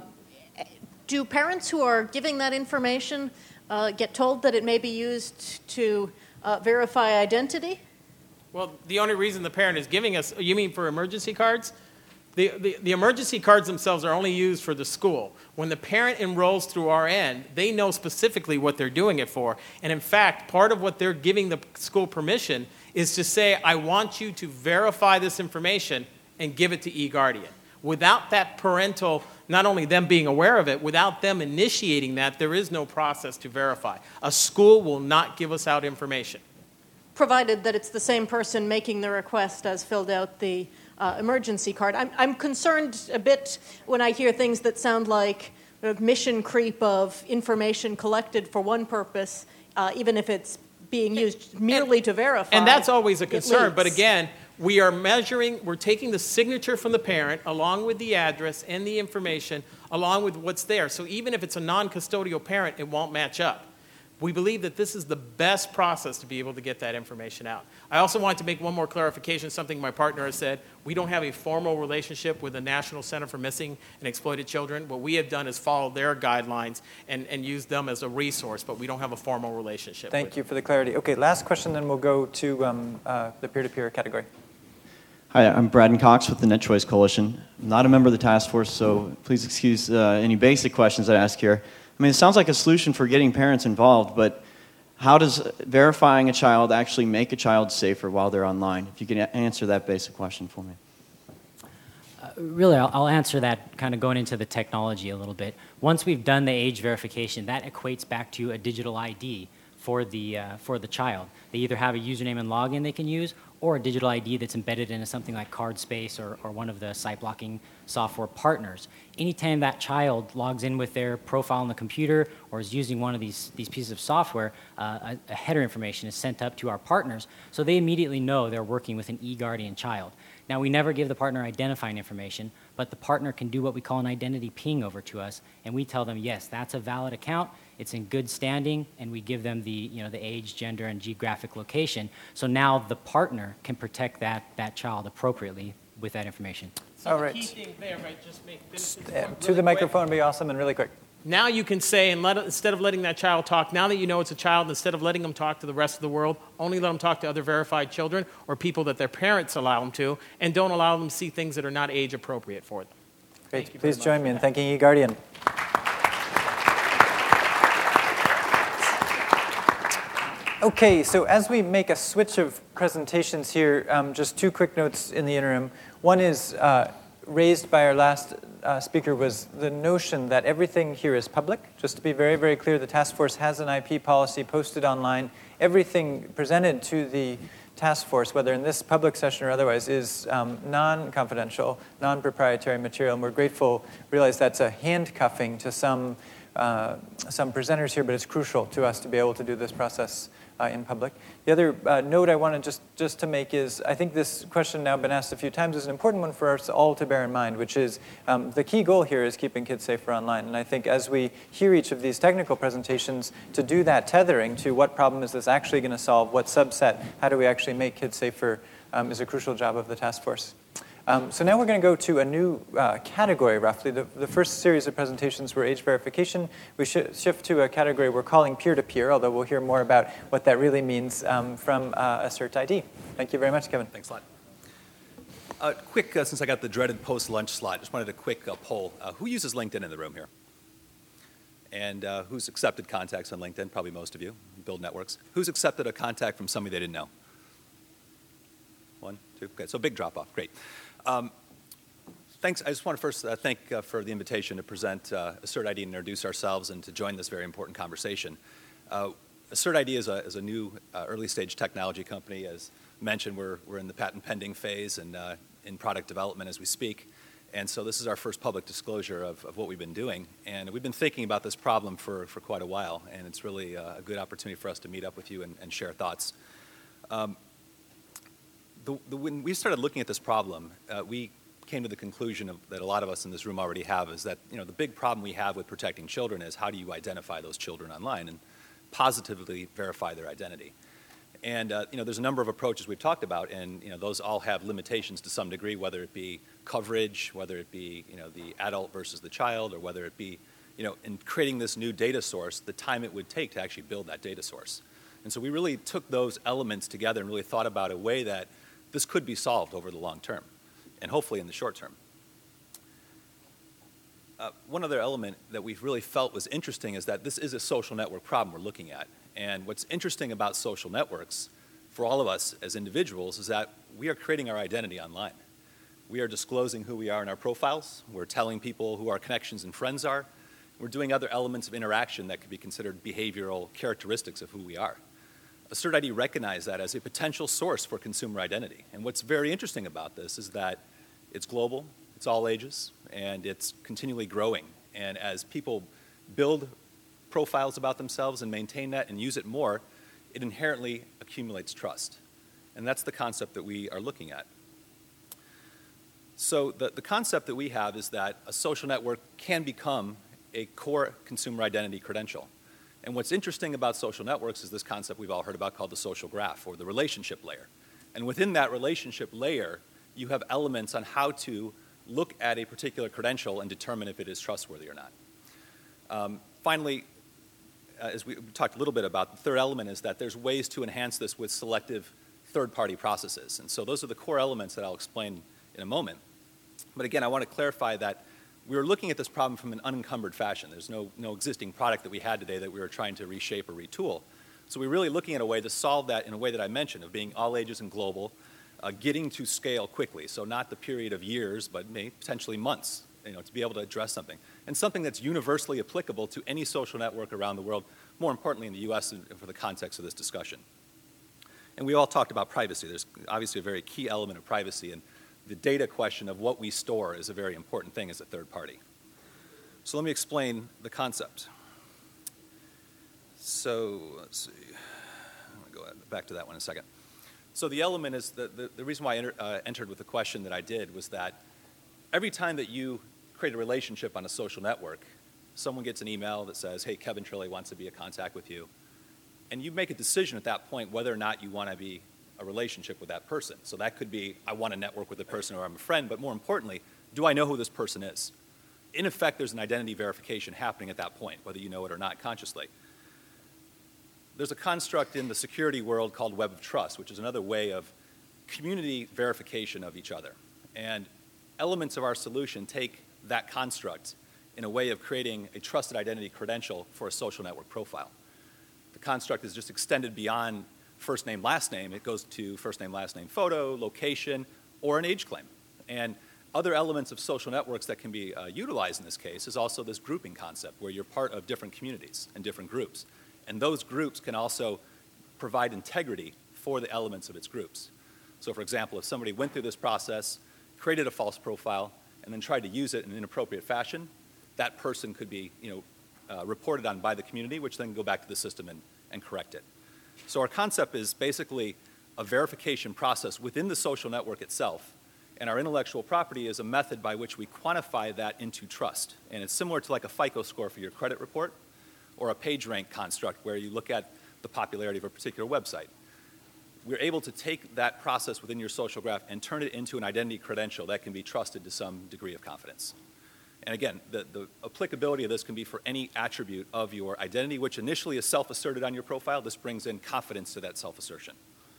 P: do parents who are giving that information uh, get told that it may be used to uh, verify identity?
J: Well, the only reason the parent is giving us, you mean for emergency cards? The, the, the emergency cards themselves are only used for the school. When the parent enrolls through our end, they know specifically what they're doing it for. And in fact, part of what they're giving the school permission is to say, I want you to verify this information and give it to eGuardian. Without that parental, not only them being aware of it, without them initiating that, there is no process to verify. A school will not give us out information.
P: Provided that it's the same person making the request as filled out the uh, emergency card. I'm, I'm concerned a bit when I hear things that sound like a mission creep of information collected for one purpose, uh, even if it's being used merely
J: and,
P: to verify.
J: And that's always a concern. But again, we are measuring, we're taking the signature from the parent along with the address and the information along with what's there. So even if it's a non-custodial parent, it won't match up. We believe that this is the best process to be able to get that information out. I also wanted to make one more clarification, something my partner has said. We don't have a formal relationship with the National Center for Missing and Exploited Children. What we have done is follow their guidelines and, and use them as a resource, but we don't have a formal relationship.
B: Thank you for the clarity. Okay, last question, then we'll go to um, uh, the peer-to-peer category.
Q: Hi, I'm Braden Cox with the Net Choice Coalition. I'm not a member of the task force, so please excuse uh, any basic questions I ask here. I mean, it sounds like a solution for getting parents involved, but how does verifying a child actually make a child safer while they're online? If you can a- answer that basic question for me.
D: Uh, really, I'll, I'll answer that kind of going into the technology a little bit. Once we've done the age verification, that equates back to a digital I D for the, uh, for the child. They either have a username and login they can use, or a digital I D that's embedded into something like CardSpace or, or one of the site blocking software partners. Anytime that child logs in with their profile on the computer or is using one of these, these pieces of software, uh, a, a header information is sent up to our partners, so they immediately know they're working with an eGuardian child. Now, we never give the partner identifying information, but the partner can do what we call an identity ping over to us, and we tell them, yes, that's a valid account, it's in good standing, and we give them the, you know, the age, gender, and geographic location. So now the partner can protect that, that child appropriately with that information.
J: So
B: All
J: the
B: right.
J: key thing there, right, just make finish this
B: Uh,
J: point
B: to
J: really
B: the
J: quick.
B: microphone would be awesome and really quick.
J: Now you can say, and let, instead of letting that child talk, now that you know it's a child, instead of letting them talk to the rest of the world, only let them talk to other verified children or people that their parents allow them to, and don't allow them to see things that are not age appropriate for them.
B: Great. Please join me in thanking eGuardian. Okay, so as we make a switch of presentations here, um, just two quick notes in the interim. One is uh, raised by our last uh, speaker was the notion that everything here is public. Just to be very, very clear, the task force has an I P policy posted online. Everything presented to the task force, whether in this public session or otherwise, is um, non-confidential, non-proprietary material, and we're grateful, realize that's a handcuffing to some, uh, some presenters here, but it's crucial to us to be able to do this process Uh, in public. The other uh, note I wanted just, just to make is, I think this question now been asked a few times is an important one for us all to bear in mind, which is um, the key goal here is keeping kids safer online. And I think as we hear each of these technical presentations, to do that tethering to what problem is this actually going to solve, what subset, how do we actually make kids safer, um, is a crucial job of the task force. Um, so now we're going to go to a new uh, category, roughly. The, the first series of presentations were age verification. We sh- shift to a category we're calling peer-to-peer, although we'll hear more about what that really means um, from uh, Assert I D. Thank you very much, Kevin.
R: Thanks a lot. Uh, quick, uh, since I got the dreaded post-lunch slot, just wanted a quick uh, poll. Uh, who uses LinkedIn in the room here? And uh, who's accepted contacts on LinkedIn? Probably most of you. Build networks. Who's accepted a contact from somebody they didn't know? One, two, okay, so big drop-off, great. Um, thanks. I just want to first uh, thank uh, for the invitation to present uh, Assert I D and introduce ourselves and to join this very important conversation. Uh, Assert I D is a, is a new uh, early-stage technology company. As mentioned, we're, we're in the patent pending phase and uh, in product development as we speak. And so this is our first public disclosure of, of what we've been doing. And we've been thinking about this problem for, for quite a while, and it's really uh, a good opportunity for us to meet up with you and, and share thoughts. Um, The, the, when we started looking at this problem, uh, we came to the conclusion of, that a lot of us in this room already have, is that you know the big problem we have with protecting children is how do you identify those children online and positively verify their identity. And uh, you know, there's a number of approaches we've talked about, and you know, those all have limitations to some degree, whether it be coverage, whether it be you know, the adult versus the child, or whether it be you know, in creating this new data source, the time it would take to actually build that data source. And so we really took those elements together and really thought about a way that this could be solved over the long term, and hopefully in the short term. Uh, one other element that we really felt was interesting is that this is a social network problem we're looking at. And what's interesting about social networks for all of us as individuals is that we are creating our identity online. We are disclosing who we are in our profiles. We're telling people who our connections and friends are. We're doing other elements of interaction that could be considered behavioral characteristics of who we are. Assert I D recognized that as a potential source for consumer identity. And what's very interesting about this is that it's global, it's all ages, and it's continually growing. And as people build profiles about themselves and maintain that and use it more, it inherently accumulates trust. And that's the concept that we are looking at. So the, the concept that we have is that a social network can become a core consumer identity credential. And what's interesting about social networks is this concept we've all heard about called the social graph, or the relationship layer. And within that relationship layer, you have elements on how to look at a particular credential and determine if it is trustworthy or not. Um, finally, uh, as we talked a little bit about, the third element is that there's ways to enhance this with selective third-party processes. And so those are the core elements that I'll explain in a moment. But again, I want to clarify that we were looking at this problem from an unencumbered fashion. There's no, no existing product that we had today that we were trying to reshape or retool. So we're really looking at a way to solve that in a way that I mentioned, of being all ages and global, uh, getting to scale quickly. So not the period of years, but maybe potentially months, you know, to be able to address something. And something that's universally applicable to any social network around the world, more importantly in the U S for the context of this discussion. And we all talked about privacy. There's obviously a very key element of privacy, and the data question of what we store is a very important thing as a third party. So let me explain the concept. So let's see. I'm going to go back to that one in a second. So the element is, the, the, the reason why I enter, uh, entered with the question that I did was that every time that you create a relationship on a social network, someone gets an email that says, hey, Kevin Trilley wants to be in contact with you. And you make a decision at that point whether or not you want to be a relationship with that person. So that could be, I want to network with the person, or I'm a friend, but more importantly, do I know who this person is? In effect, there's an identity verification happening at that point, whether you know it or not consciously. There's a construct in the security world called Web of Trust, which is another way of community verification of each other. And elements of our solution take that construct in a way of creating a trusted identity credential for a social network profile. The construct is just extended beyond first name, last name. It goes to first name, last name, photo, location, or an age claim. And other elements of social networks that can be uh, utilized in this case is also this grouping concept, where you're part of different communities and different groups. And those groups can also provide integrity for the elements of its groups. So for example, if somebody went through this process, created a false profile, and then tried to use it in an inappropriate fashion, that person could be you know, uh, reported on by the community, which then can go back to the system and, and correct it. So our concept is basically a verification process within the social network itself, and our intellectual property is a method by which we quantify that into trust. And it's similar to like a FICO score for your credit report, or a PageRank construct where you look at the popularity of a particular website. We're able to take that process within your social graph and turn it into an identity credential that can be trusted to some degree of confidence. And again, the, the applicability of this can be for any attribute of your identity, which initially is self-asserted on your profile. This brings in confidence to that self-assertion.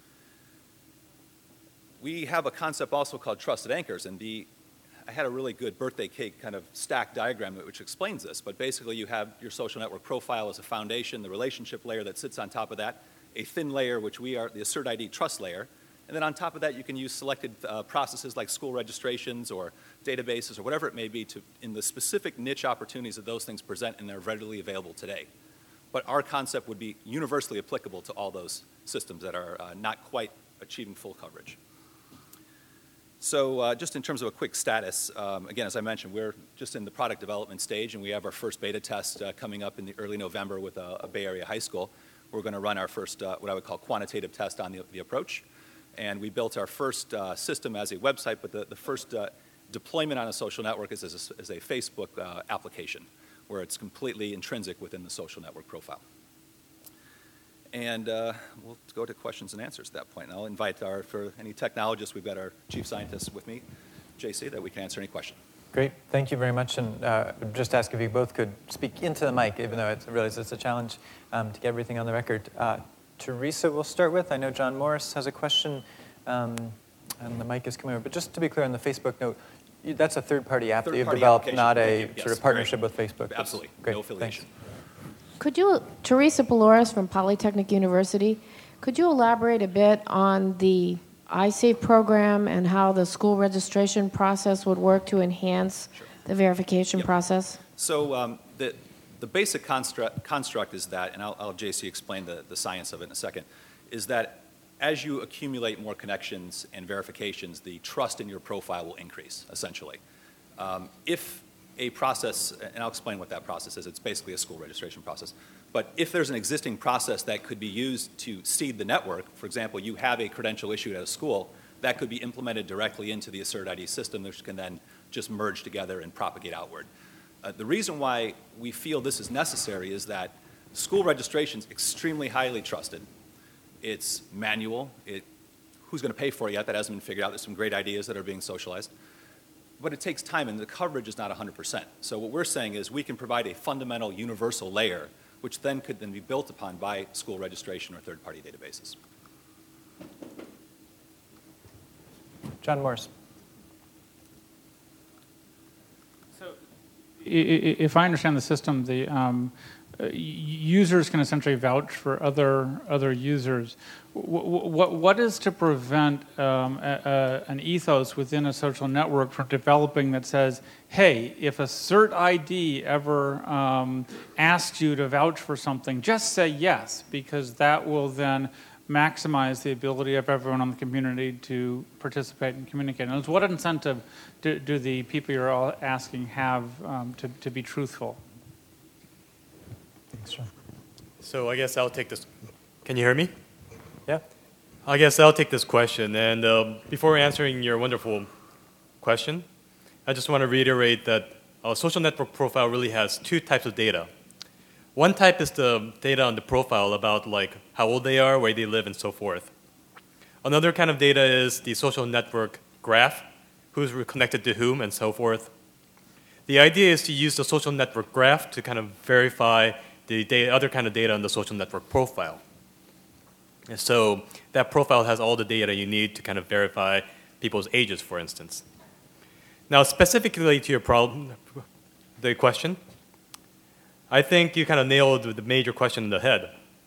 R: We have a concept also called trusted anchors, and the, I had a really good birthday cake kind of stack diagram which explains this, but basically you have your social network profile as a foundation, the relationship layer that sits on top of that, a thin layer, which we are the Assert I D trust layer, and then on top of that you can use selected uh, processes like school registrations or databases or whatever it may be to, in the specific niche opportunities that those things present, and they're readily available today. But our concept would be universally applicable to all those systems that are uh, not quite achieving full coverage. So uh, just in terms of a quick status, um, again, as I mentioned, we're just in the product development stage, and we have our first beta test uh, coming up in the early November with a, a Bay Area high school. We're going to run our first, uh, what I would call quantitative test on the, the approach. And we built our first uh, system as a website, but the, the first uh, deployment on a social network is as a, as a Facebook uh, application, where it's completely intrinsic within the social network profile. And uh, we'll go to questions and answers at that point. And I'll invite our, for any technologists, we've got our chief scientist with me, J C, that we can answer any question.
B: Great, thank you very much. And uh, just ask if you both could speak into the mic, even though it's, I realize it's a challenge um, to get everything on the record. Uh, Teresa, we'll start with. I know John Morris has a question, um, and the mic is coming over. But just to be clear on the Facebook note, you, that's a third-party app that you've developed, not a
R: yes,
B: sort of partnership
R: correct.
B: with Facebook.
R: Absolutely,
B: Great,
R: no affiliation.
B: thanks.
N: Could you, Teresa Paloris from Polytechnic University, could you elaborate a bit on the iSafe program and how the school registration process would work to enhance sure. the verification yep. process?
R: So um, the, the basic construct, construct is that, and I'll, I'll have J C explain the, the science of it in a second, is that as you accumulate more connections and verifications, the trust in your profile will increase, essentially. Um, if a process, and I'll explain what that process is, it's basically a school registration process, but if there's an existing process that could be used to seed the network, for example, you have a credential issued at a school, that could be implemented directly into the Assert I D system, which can then just merge together and propagate outward. Uh, the reason why we feel this is necessary is that school registration is extremely highly trusted. It's manual. It, who's going to pay for it yet? That hasn't been figured out. There's some great ideas that are being socialized. But it takes time, and the coverage is not one hundred percent. So what we're saying is we can provide a fundamental universal layer, which then could then be built upon by school registration or third-party databases.
B: John Morris.
G: So if I understand the system, the um, uh, users can essentially vouch for other other users. What what is to prevent um, a, a, an ethos within a social network from developing that says, hey, if Assert I D ever um, asks you to vouch for something, just say yes, because that will then maximize the ability of everyone in the community to participate and communicate. And what incentive do, do the people you're all asking have um, to, to be truthful?
B: Thanks, John.
S: So I guess I'll take this. Can you hear me?
B: Yeah.
S: I guess I'll take this question. And uh, before answering your wonderful question, I just want to reiterate that our social network profile really has two types of data. One type is the data on the profile about like how old they are, where they live, and so forth. Another kind of data is the social network graph, who's connected to whom, and so forth. The idea is to use the social network graph to kind of verify the data, other kind of data on the social network profile. And so that profile has all the data you need to kind of verify people's ages, for instance. Now, specifically to your problem, the question, I think you kind of nailed the major question in the head.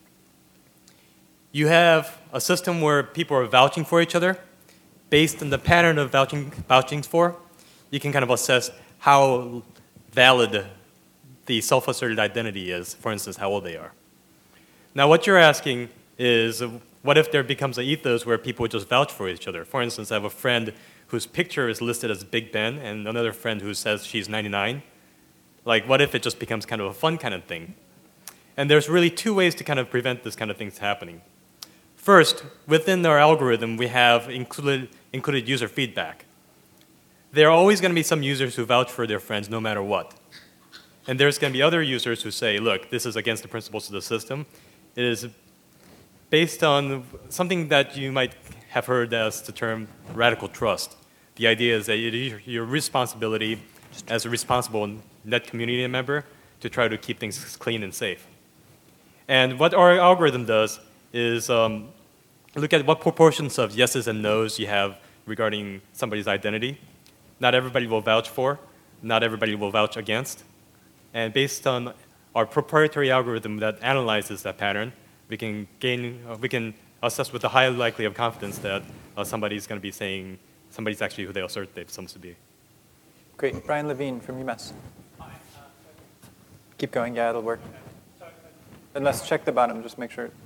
S: You have a system where people are vouching for each other. Based on the pattern of vouching, vouching for, you can kind of assess how valid the self-asserted identity is, for instance, how old they are. Now, what you're asking is, what if there becomes an ethos where people just vouch for each other? For instance, I have a friend whose picture is listed as Big Ben and another friend who says she's ninety-nine. Like, what if it just becomes kind of a fun kind of thing? And there's really two ways to kind of prevent this kind of things happening. First, within our algorithm, we have included, included user feedback. There are always going to be some users who vouch for their friends no matter what. And there's going to be other users who say, look, this is against the principles of the system. It is based on something that you might have heard as the term radical trust. The idea is that it is your responsibility as a responsible net community member to try to keep things clean and safe. And what our algorithm does is um, look at what proportions of yeses and nos you have regarding somebody's identity. Not everybody will vouch for, not everybody will vouch against. And based on our proprietary algorithm that analyzes that pattern, we can gain, uh, we can assess with a high likelihood of confidence that uh, somebody's going to be saying, somebody's actually who they assert they're supposed to be.
B: Great. Brian Levine from UMass. Keep going. Yeah, it'll work. Unless check the bottom, just make sure.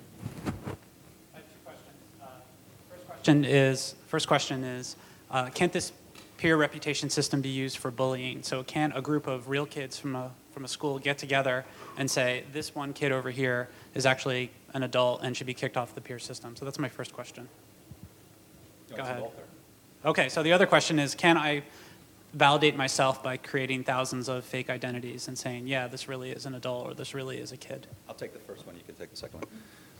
L: Question is, first question is, uh, can't this peer reputation system be used for bullying? So can a group of real kids from a, from a school get together and say, this one kid over here is actually an adult and should be kicked off the peer system? So that's my first question. Go ahead. Okay, so the other question is, can I validate myself by creating thousands of fake identities and saying, yeah, this really is an adult or this really is a kid?
R: I'll take the first one. You can take the second one.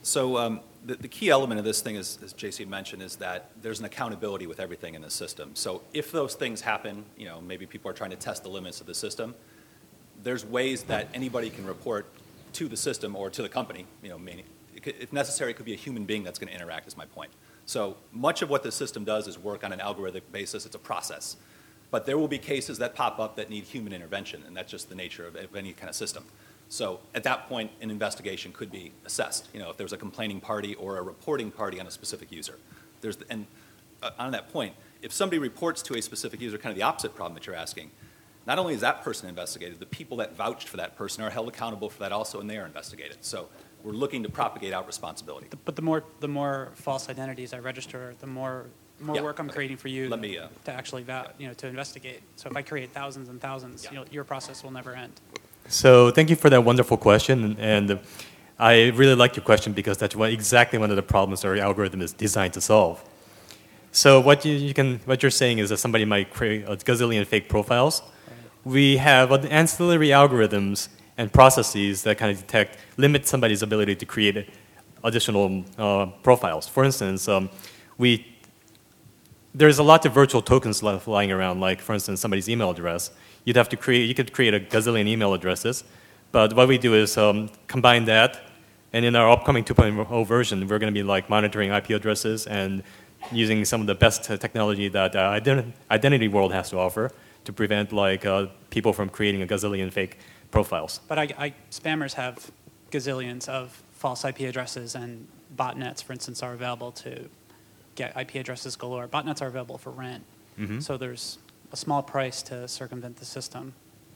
R: So um, the, the key element of this thing, is, as J C mentioned, is that there's an accountability with everything in the system. So if those things happen, you know, maybe people are trying to test the limits of the system, there's ways that anybody can report to the system or to the company. You know, meaning, it could, if necessary, it could be a human being that's going to interact, is my point. So much of what the system does is work on an algorithmic basis. It's a process. But there will be cases that pop up that need human intervention, and that's just the nature of, of any kind of system. So at that point, an investigation could be assessed. You know, if there's a complaining party or a reporting party on a specific user. There's, and uh, on that point, if somebody reports to a specific user, kind of the opposite problem that you're asking, not only is that person investigated, the people that vouched for that person are held accountable for that also, and they are investigated. So we're looking to propagate out responsibility.
L: But the more the more false identities I register, the more more
R: Yeah.
L: work I'm creating for you
R: Let me, uh,
L: to actually val- you know to investigate. So if I create thousands and thousands, you know, your process will never end.
S: So thank you for that wonderful question, and I really like your question because that's what, exactly one of the problems our algorithm is designed to solve. So what you, you can, what you're saying is that somebody might create a gazillion fake profiles. We have ancillary algorithms and processes that kind of detect, limit somebody's ability to create additional uh, profiles. For instance, um, we there's a lot of virtual tokens lying around, like, for instance, somebody's email address. You'd have to create, you could create a gazillion email addresses, but what we do is um, combine that, and in our upcoming two point oh version, we're going to be like monitoring I P addresses and using some of the best uh, technology that uh, ident Identity World has to offer to prevent like uh, people from creating a gazillion fake profiles.
L: But I, I, spammers have gazillions of false I P addresses, and botnets, for instance, are available to get I P addresses galore. Botnets are available for rent.
S: Mm-hmm.
L: So there's a small price to circumvent the system.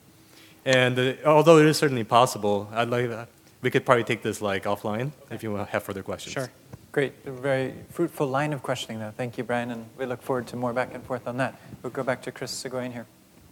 S: And uh, although it is certainly possible, I'd like uh, we could probably take this like offline if you have further questions.
L: Sure.
B: Great, a very fruitful line of questioning, though. Thank you, Brian, and we look forward to more back and forth on that. We'll go back to Chris Seguin here.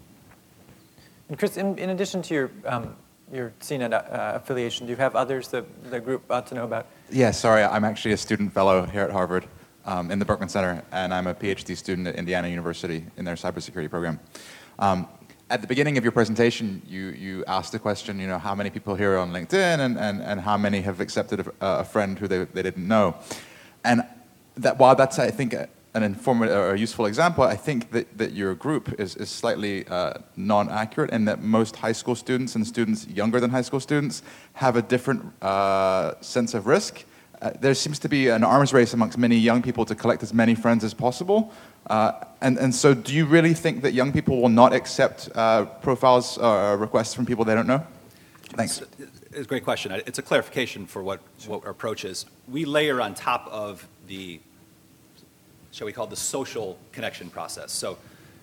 B: And Chris, in, in addition to your um, your C net uh, affiliation, do you have others that the group ought to know about?
K: Yeah, sorry, I'm actually a student fellow here at Harvard um, in the Berkman Center, and I'm a PhD student at Indiana University in their cybersecurity program. Um, at the beginning of your presentation, you, you asked the question, you know, how many people here are on LinkedIn and, and, and how many have accepted a, a friend who they, they didn't know. And that while that's, I think, a, an informative or a useful example, I think that, that your group is, is slightly uh, non-accurate in that most high school students and students younger than high school students have a different uh, sense of risk. Uh, there seems to be an arms race amongst many young people to collect as many friends as possible. Uh, and, and so do you really think that young people will not accept uh, profiles or requests from people they don't know? Thanks.
R: It's, it's a great question. It's a clarification for what, what our approach is. We layer on top of the, shall we call it the social connection process. So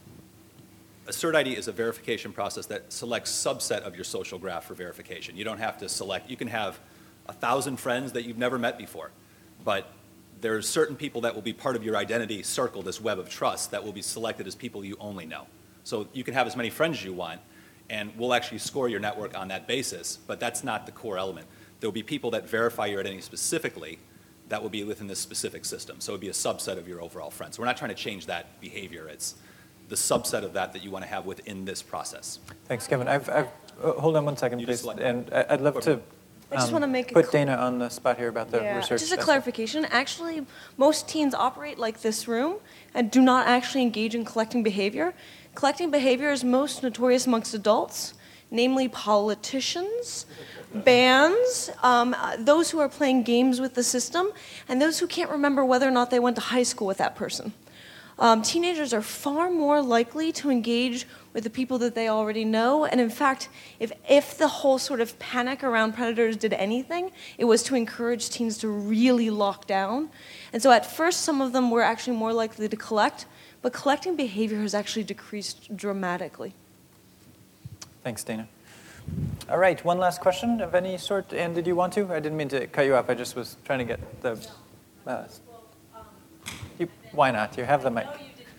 R: Assert I D is a verification process that selects subset of your social graph for verification. You don't have to select, you can have a thousand friends that you've never met before, but there's certain people that will be part of your identity circle, this web of trust, that will be selected as people you only know. So you can have as many friends as you want, and we'll actually score your network on that basis, but that's not the core element. There will be people that verify your identity specifically that will be within this specific system. So it would be a subset of your overall friends. So we're not trying to change that behavior. It's the subset of that that you want to have within this process.
B: Thanks, Kevin. I've, I've, uh, hold on one second,
R: You
B: please.
R: just
B: And I- I'd love to
T: I just
B: um,
T: wanna make a
B: put
T: cl-
B: Dana on the spot here about the
T: Yeah,
B: research.
T: just a
B: aspect.
T: clarification. Actually, most teens operate like this room and do not actually engage in collecting behavior. Collecting behavior is most notorious amongst adults, namely politicians, bands, um, uh, those who are playing games with the system, and those who can't remember whether or not they went to high school with that person. Um, teenagers are far more likely to engage with the people that they already know. And in fact, if, if the whole sort of panic around predators did anything, it was to encourage teens to really lock down. And so at first, some of them were actually more likely to collect, but collecting behavior has actually decreased dramatically.
B: Thanks, Dana. All right, one last question of any sort. And did you want to? I didn't mean to cut you off. I just was trying to get the... Uh, you, why not? You have the mic.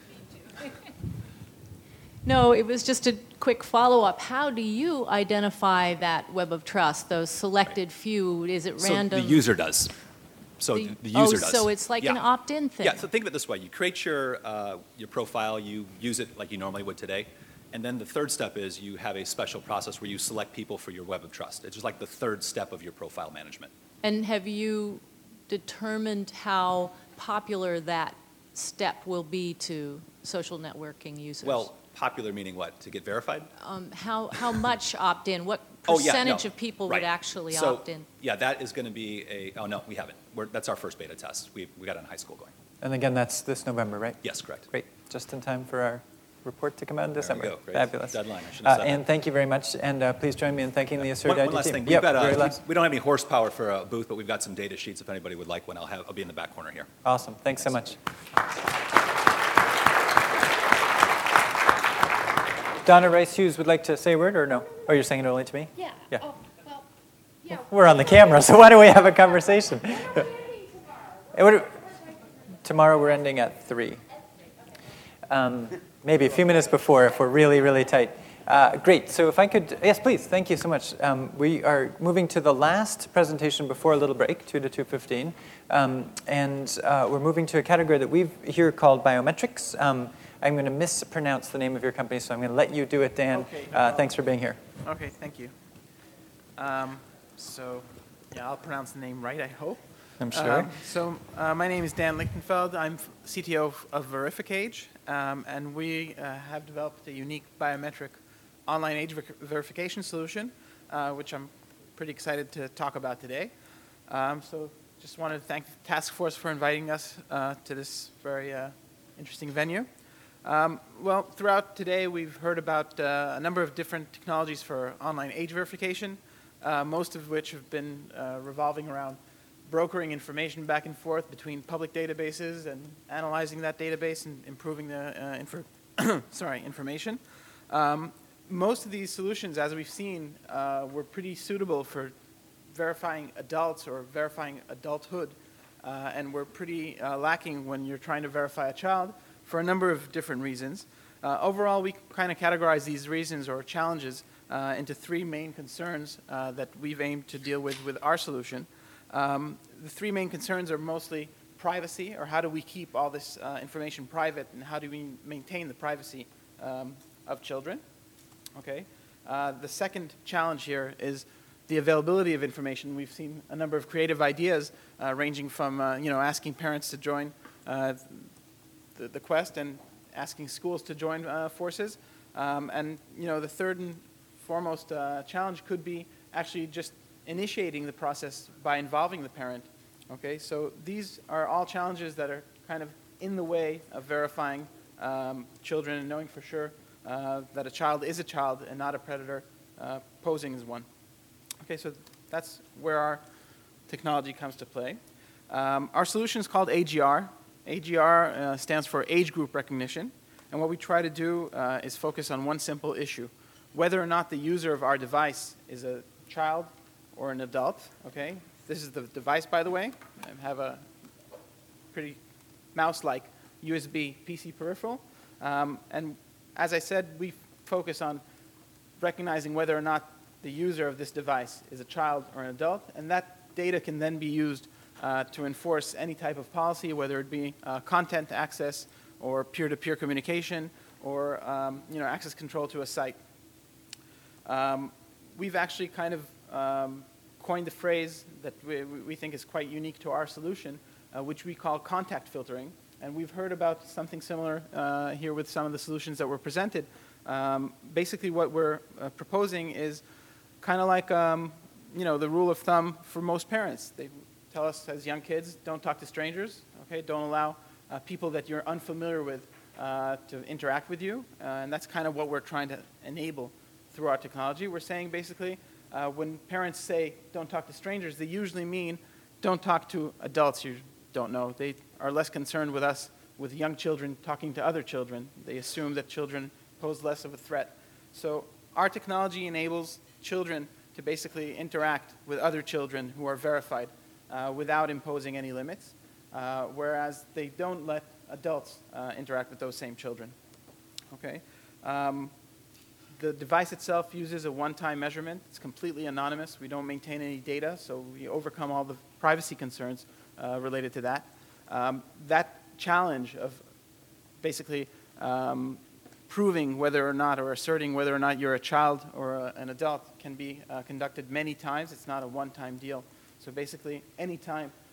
U: No, it was just a quick follow-up. How do you identify that web of trust, those selected few? Is it
R: So
U: random?
R: the user does. So
U: The-
R: the, the user
U: oh,
R: does.
U: so it's like an
R: Yeah.
U: opt-in thing.
R: Yeah, so think of it this way. You create your, uh, your profile, you use it like you normally would today, and then the third step is you have a special process where you select people for your web of trust. It's just like the third step of your profile management.
U: And have you determined how popular that step will be to social networking users?
R: Well, popular meaning what? To get verified?
U: Um, how, how much opt-in? What
R: Oh, yeah,
U: percentage
R: no,
U: of people
R: right.
U: would actually
R: So,
U: opt in?
R: Yeah, that is going to be a, oh, no, we haven't. We're, that's our first beta test. We, we got it in high school going.
B: And again, that's this November, right?
R: Yes, correct.
B: Great. Just in time for our report to come out in
R: There we
B: December.
R: go. Great.
B: Fabulous.
R: Deadline. I should have
B: Uh,
R: said
B: and thank you very much. And uh, please join me in thanking the Assured
R: One,
B: I D
R: one last
B: team.
R: thing. We've
B: Yep,
R: got, uh,
B: very
R: we,
B: last.
R: we don't have any horsepower for a booth, but we've got some data sheets if anybody would like one. I'll, have, I'll be in the back corner here.
B: Awesome. Thanks so much. Donna Rice Hughes would like to say a word, or no? Oh, you're saying it only to me?
C: Yeah.
B: Yeah.
C: Oh, well, yeah.
B: We're on the camera, so why don't we have a conversation? Hey, what do- tomorrow we're ending at three. Um, maybe a few minutes before if we're really, really tight. Uh, great. So if I could, yes, please. Thank you so much. Um, we are moving to the last presentation before a little break, two to two fifteen, um, and uh, we're moving to a category that we've here called biometrics. Um, I'm going to mispronounce the name of your company, so I'm going to let you do it, Dan.
V: Okay.
B: Uh, thanks for being here.
V: Okay, thank you. Um, so, yeah, I'll pronounce the name right, I hope.
B: I'm sure.
V: Um, so, uh, my name is Dan Lichtenfeld. I'm C T O of, of Verificage, um, and we uh, have developed a unique biometric online age ver verification solution, uh, which I'm pretty excited to talk about today. Um, so, just wanted to thank the task force for inviting us uh, to this very uh, interesting venue. Um, well, throughout today, we've heard about uh, a number of different technologies for online age verification, uh, most of which have been uh, revolving around brokering information back and forth between public databases and analyzing that database and improving the uh, info sorry, information. Um, most of these solutions, as we've seen, uh, were pretty suitable for verifying adults or verifying adulthood, uh, and were pretty uh, lacking when you're trying to verify a child, for a number of different reasons. Uh, overall, we kind of categorize these reasons or challenges uh, into three main concerns uh, that we've aimed to deal with with our solution. Um, the three main concerns are mostly privacy, or how do we keep all this uh, information private, and how do we maintain the privacy um, of children? Okay. Uh, the second challenge here is the availability of information. We've seen a number of creative ideas uh, ranging from uh, you know, asking parents to join uh, The, the quest and asking schools to join uh, forces. Um, and you know, the third and foremost uh, challenge could be actually just initiating the process by involving the parent. Okay, so these are all challenges that are kind of in the way of verifying um, children and knowing for sure uh, that a child is a child and not a predator uh, posing as one. Okay, so that's where our technology comes to play. Um, our solution is called A G R. A G R uh, stands for Age Group Recognition, and what we try to do uh, is focus on one simple issue: whether or not the user of our device is a child or an adult. Okay, this is the device, by the way. I have a pretty mouse-like U S B P C peripheral, um, and as I said, we focus on recognizing whether or not the user of this device is a child or an adult, and that data can then be used Uh, to enforce any type of policy, whether it be uh, content access or peer-to-peer communication or um, you know, access control to a site. Um, we've actually kind of um, coined the phrase that we, we think is quite unique to our solution, uh, which we call contact filtering. And we've heard about something similar uh, here with some of the solutions that were presented. Um, basically what we're uh, proposing is kind of like um, you know, the rule of thumb for most parents. They tell us as young kids, don't talk to strangers, okay? Don't allow uh, people that you're unfamiliar with uh, to interact with you. Uh, and that's kind of what we're trying to enable through our technology. We're saying basically, uh, when parents say don't talk to strangers, they usually mean don't talk to adults you don't know. They are less concerned with us, with young children talking to other children. They assume that children pose less of a threat. So our technology enables children to basically interact with other children who are verified Uh, without imposing any limits, uh, whereas they don't let adults uh, interact with those same children. Okay. Um, the device itself uses a one-time measurement. It's completely anonymous. We don't maintain any data, so we overcome all the privacy concerns uh, related to that. Um, that challenge of basically um, proving whether or not, or asserting whether or not you're a child or a, an adult can be uh, conducted many times. It's not a one-time deal. So basically, any time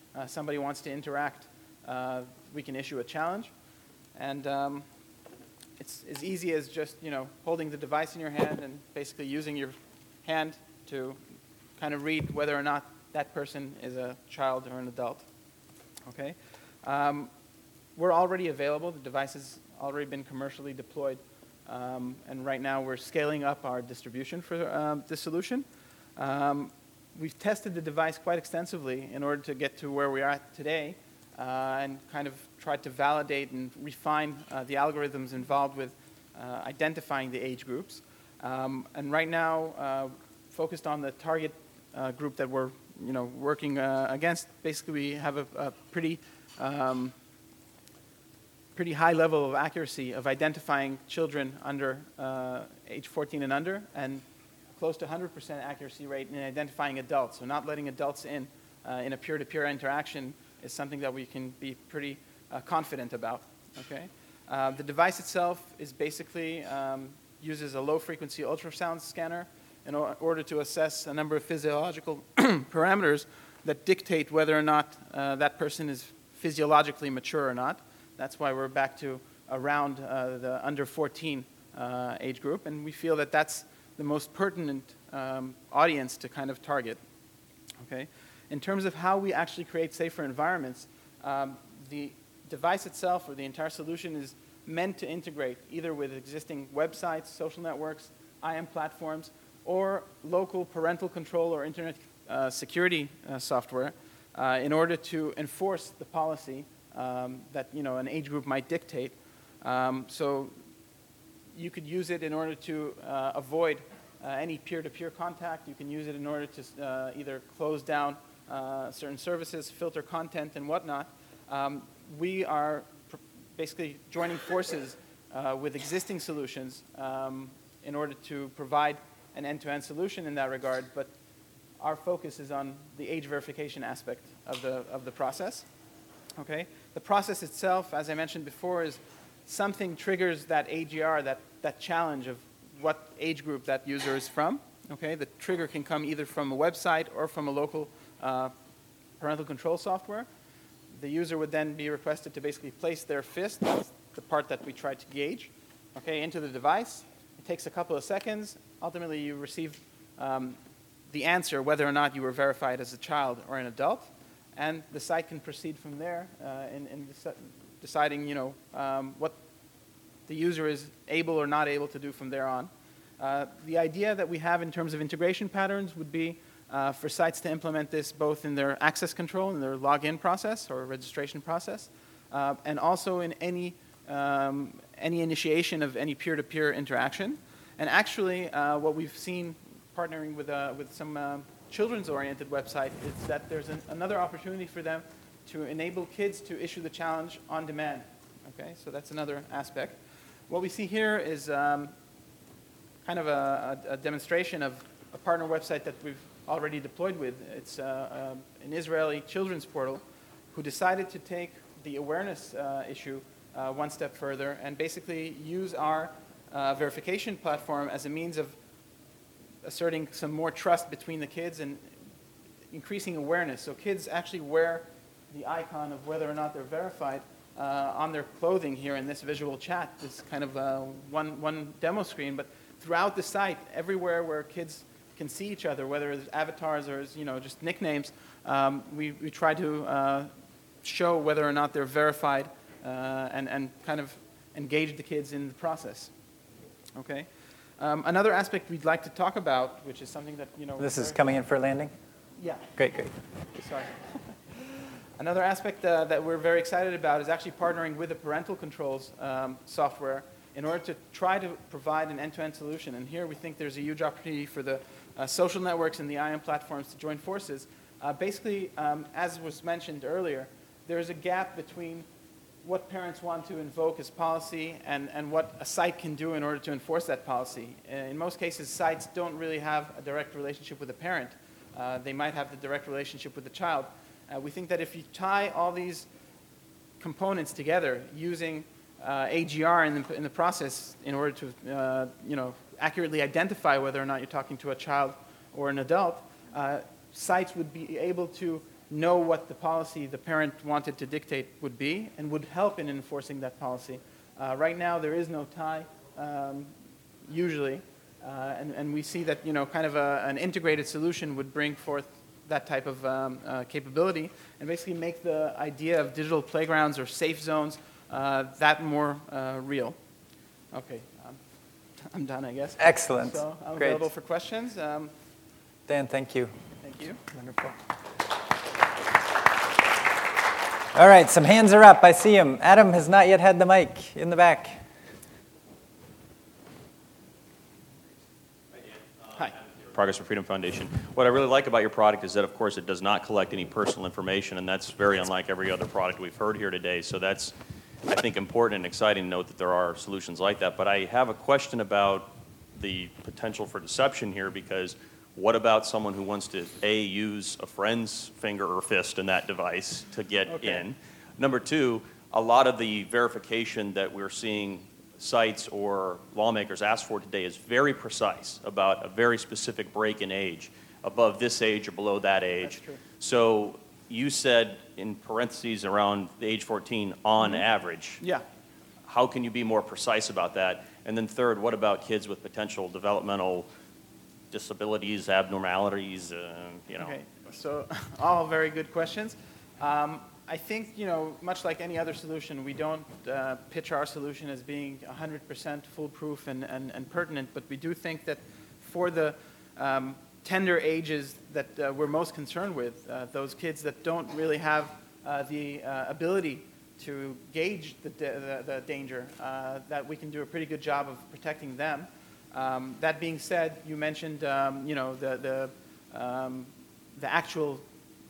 V: uh, somebody wants to interact, uh, we can issue a challenge. And um, it's as easy as just, you know, holding the device in your hand and basically using your hand to kind of read whether or not that person is a child or an adult. Okay? Um, we're already available. The device has already been commercially deployed. Um, and right now we're scaling up our distribution for um, this solution. Um, we've tested the device quite extensively in order to get to where we are at today uh, and kind of tried to validate and refine uh, the algorithms involved with uh, identifying the age groups. Um, and right now, uh, focused on the target uh, group that we're you know, working uh, against, basically we have a, a pretty um, pretty high level of accuracy of identifying children under uh, age fourteen and under, and close to one hundred percent accuracy rate in identifying adults. So not letting adults in uh, in a peer-to-peer interaction is something that we can be pretty uh, confident about. Okay, uh, the device itself is basically um, uses a low-frequency ultrasound scanner in order to assess a number of physiological parameters that dictate whether or not uh, that person is physiologically mature or not. That's why we're back to around uh, the under fourteen uh, age group, and we feel that that's the most pertinent um, audience to kind of target. Okay? In terms of how we actually create safer environments, um, the device itself or the entire solution is meant to integrate either with existing websites, social networks, I M platforms, or local parental control or internet uh, security uh, software uh, in order to enforce the policy um, that you know, an age group might dictate. Um, so you could use it in order to uh, avoid uh, any peer-to-peer contact. You can use it in order to uh, either close down uh, certain services, filter content, and whatnot. Um, we are pr basically joining forces uh, with existing solutions um, in order to provide an end-to-end solution in that regard, but our focus is on the age verification aspect of the, of the process. Okay? The process itself, as I mentioned before, is something triggers that A G R, that, that challenge of what age group that user is from. Okay? The trigger can come either from a website or from a local uh, parental control software. The user would then be requested to basically place their fist, that's the part that we try to gauge, okay, into the device. It takes a couple of seconds. Ultimately, you receive um, the answer whether or not you were verified as a child or an adult, and the site can proceed from there uh, in, in deciding, you know, um, what the user is able or not able to do from there on. Uh, the idea that we have in terms of integration patterns would be uh, for sites to implement this both in their access control, in their login process or registration process, uh, and also in any um, any initiation of any peer-to-peer interaction. And actually, uh, what we've seen partnering with, uh, with some uh, children's-oriented website is that there's an, another opportunity for them to enable kids to issue the challenge on demand. Okay, so that's another aspect. What we see here is um, kind of a, a, a demonstration of a partner website that we've already deployed with. It's uh, uh, an Israeli children's portal who decided to take the awareness uh, issue uh, one step further and basically use our uh, verification platform as a means of asserting some more trust between the kids and increasing awareness. So kids actually wear the icon of whether or not they're verified uh, on their clothing here in this visual chat. This kind of uh, one, one demo screen, but throughout the site, everywhere where kids can see each other, whether it's avatars or you know just nicknames, um, we, we try to uh, show whether or not they're verified uh, and, and kind of engage the kids in the process. Okay. Um, another aspect we'd like to talk about, which is something that you know.
B: This is coming in for a landing?
V: Yeah.
B: Great, great.
V: Sorry. Another aspect uh, that we're very excited about is actually partnering with the parental controls um, software in order to try to provide an end-to-end solution. And here we think there's a huge opportunity for the uh, social networks and the I M platforms to join forces. Uh, basically, um, as was mentioned earlier, there's a gap between what parents want to invoke as policy and, and what a site can do in order to enforce that policy. In most cases, sites don't really have a direct relationship with a parent. Uh, they might have the direct relationship with the child. Uh, we think that if you tie all these components together using uh, A G R in the, in the process in order to uh, you know, accurately identify whether or not you're talking to a child or an adult, uh, sites would be able to know what the policy the parent wanted to dictate would be and would help in enforcing that policy. Uh, right now, there is no tie, um, usually, uh, and, and we see that, you know, kind of a, an integrated solution would bring forth that type of um, uh, capability and basically make the idea of digital playgrounds or safe zones uh, that more uh, real. Okay, um, I'm done, I guess.
B: Excellent.
V: So I'm
B: Great.
V: available for questions. Um,
B: Dan, thank you.
V: Thank you.
B: Wonderful. All right, some hands are up. I see them. Adam has not yet had the mic in the back.
V: Hi.
C: Progress for Freedom Foundation. What I really like about your product is that, of course, it does not collect any personal information, and that's very unlike every other product we've heard here today. So that's, I think, important and exciting to note that there are solutions like that. But I have a question about the potential for deception here, because what about someone who wants to, A, use a friend's finger or fist in that device to get
V: Okay.
C: in? Number two, a lot of the verification that we're seeing sites or lawmakers ask for today is very precise about a very specific break in age, above this age or below that age.
V: That's true.
C: So you said in parentheses around the age fourteen on
V: Mhm.
C: average.
V: Yeah.
C: How can you be more precise about that? And then third, what about kids with potential developmental disabilities, abnormalities, uh, you know?
V: Okay, so all very good questions. Um, I think, you know, much like any other solution, we don't uh, pitch our solution as being one hundred percent foolproof and, and, and pertinent, but we do think that for the um, tender ages that uh, we're most concerned with, uh, those kids that don't really have uh, the uh, ability to gauge the, the, the danger, uh, that we can do a pretty good job of protecting them. Um, that being said, you mentioned, um, you know, the, the, um, the actual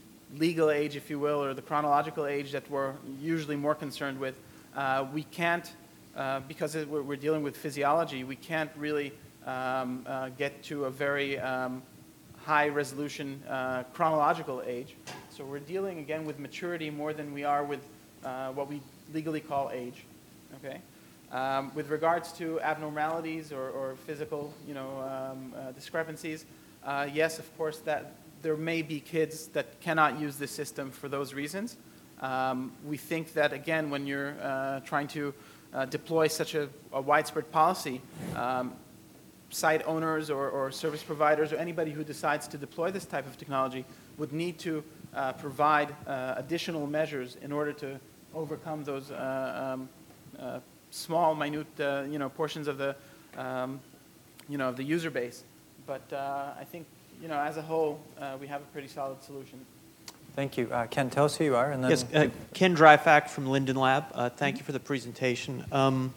V: legal age, if you will, or the chronological age that we're usually more concerned with. Uh, we can't, uh, because it, we're, we're dealing with physiology, we can't really um, uh, get to a very um, high resolution uh, chronological age. So we're dealing again with maturity more than we are with uh, what we legally call age. Okay. Um, with regards to abnormalities or, or physical, you know, um, uh, discrepancies, uh, yes, of course, that there may be kids that cannot use this system for those reasons. Um, we think that, again, when you're uh, trying to uh, deploy such a, a widespread policy, um, site owners or, or service providers or anybody who decides to deploy this type of technology would need to uh, provide uh, additional measures in order to overcome those uh, um, uh, small, minute, uh, you know, portions of the, um, you know, of the user base. But uh, I think, you know, as a whole, uh, we have a pretty solid solution.
B: Thank you. Uh, Ken, tell us who you are. And then
E: Yes, uh, Ken Dryfack from Linden Lab. Uh, thank you for the presentation. Um,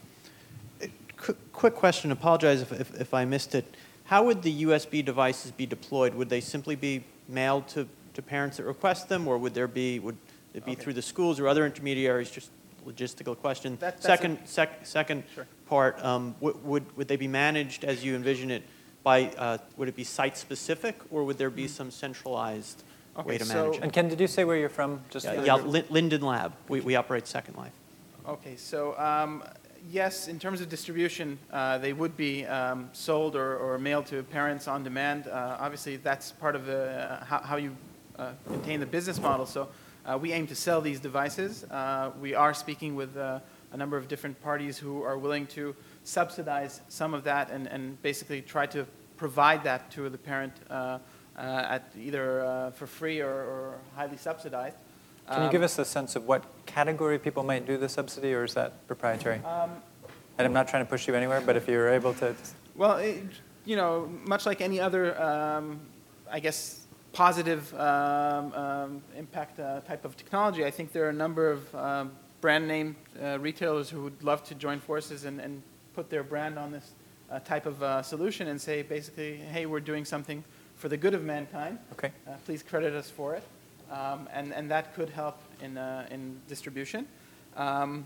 E: qu quick question, apologize if, if, if I missed it. How would the U S B devices be deployed? Would they simply be mailed to, to parents that request them, or would there be, would it be
V: Okay.
E: through the schools or other intermediaries? Just logistical question.
V: That- that's
E: second
V: a-
E: sec, second
V: Sure.
E: part, um, would, would, would they be managed as you envision it by, uh, would it be site-specific, or would there be some centralized
V: Okay,
E: way to
V: so-
E: manage it?
B: And Ken, did you say where you're from? Just
E: Yeah,
B: for the
E: yeah,
B: group?
E: Lin- Linden Lab. We, we operate Second Life.
V: Okay, so um, yes, in terms of distribution, uh, they would be um, sold or, or mailed to parents on demand. Uh, obviously, that's part of the, uh, how, how you uh, contain the business model. So uh, we aim to sell these devices. Uh, we are speaking with uh, a number of different parties who are willing to subsidize some of that and, and basically try to provide that to the parent uh, uh, at either uh, for free or, or highly subsidized.
B: Can you
V: Um,
B: give us a sense of what category of people might do the subsidy, or is that proprietary?
V: Um,
B: and I'm not trying to push you anywhere, but if you're able to...
V: Well, it, you know, much like any other, um, I guess, positive um, um, impact uh, type of technology, I think there are a number of um, brand name uh, retailers who would love to join forces and, and put their brand on this uh, type of uh, solution and say, basically, hey, we're doing something for the good of mankind.
B: Okay.
V: Uh, please credit us for it. Um, and, and that could help in, uh, in distribution. Um,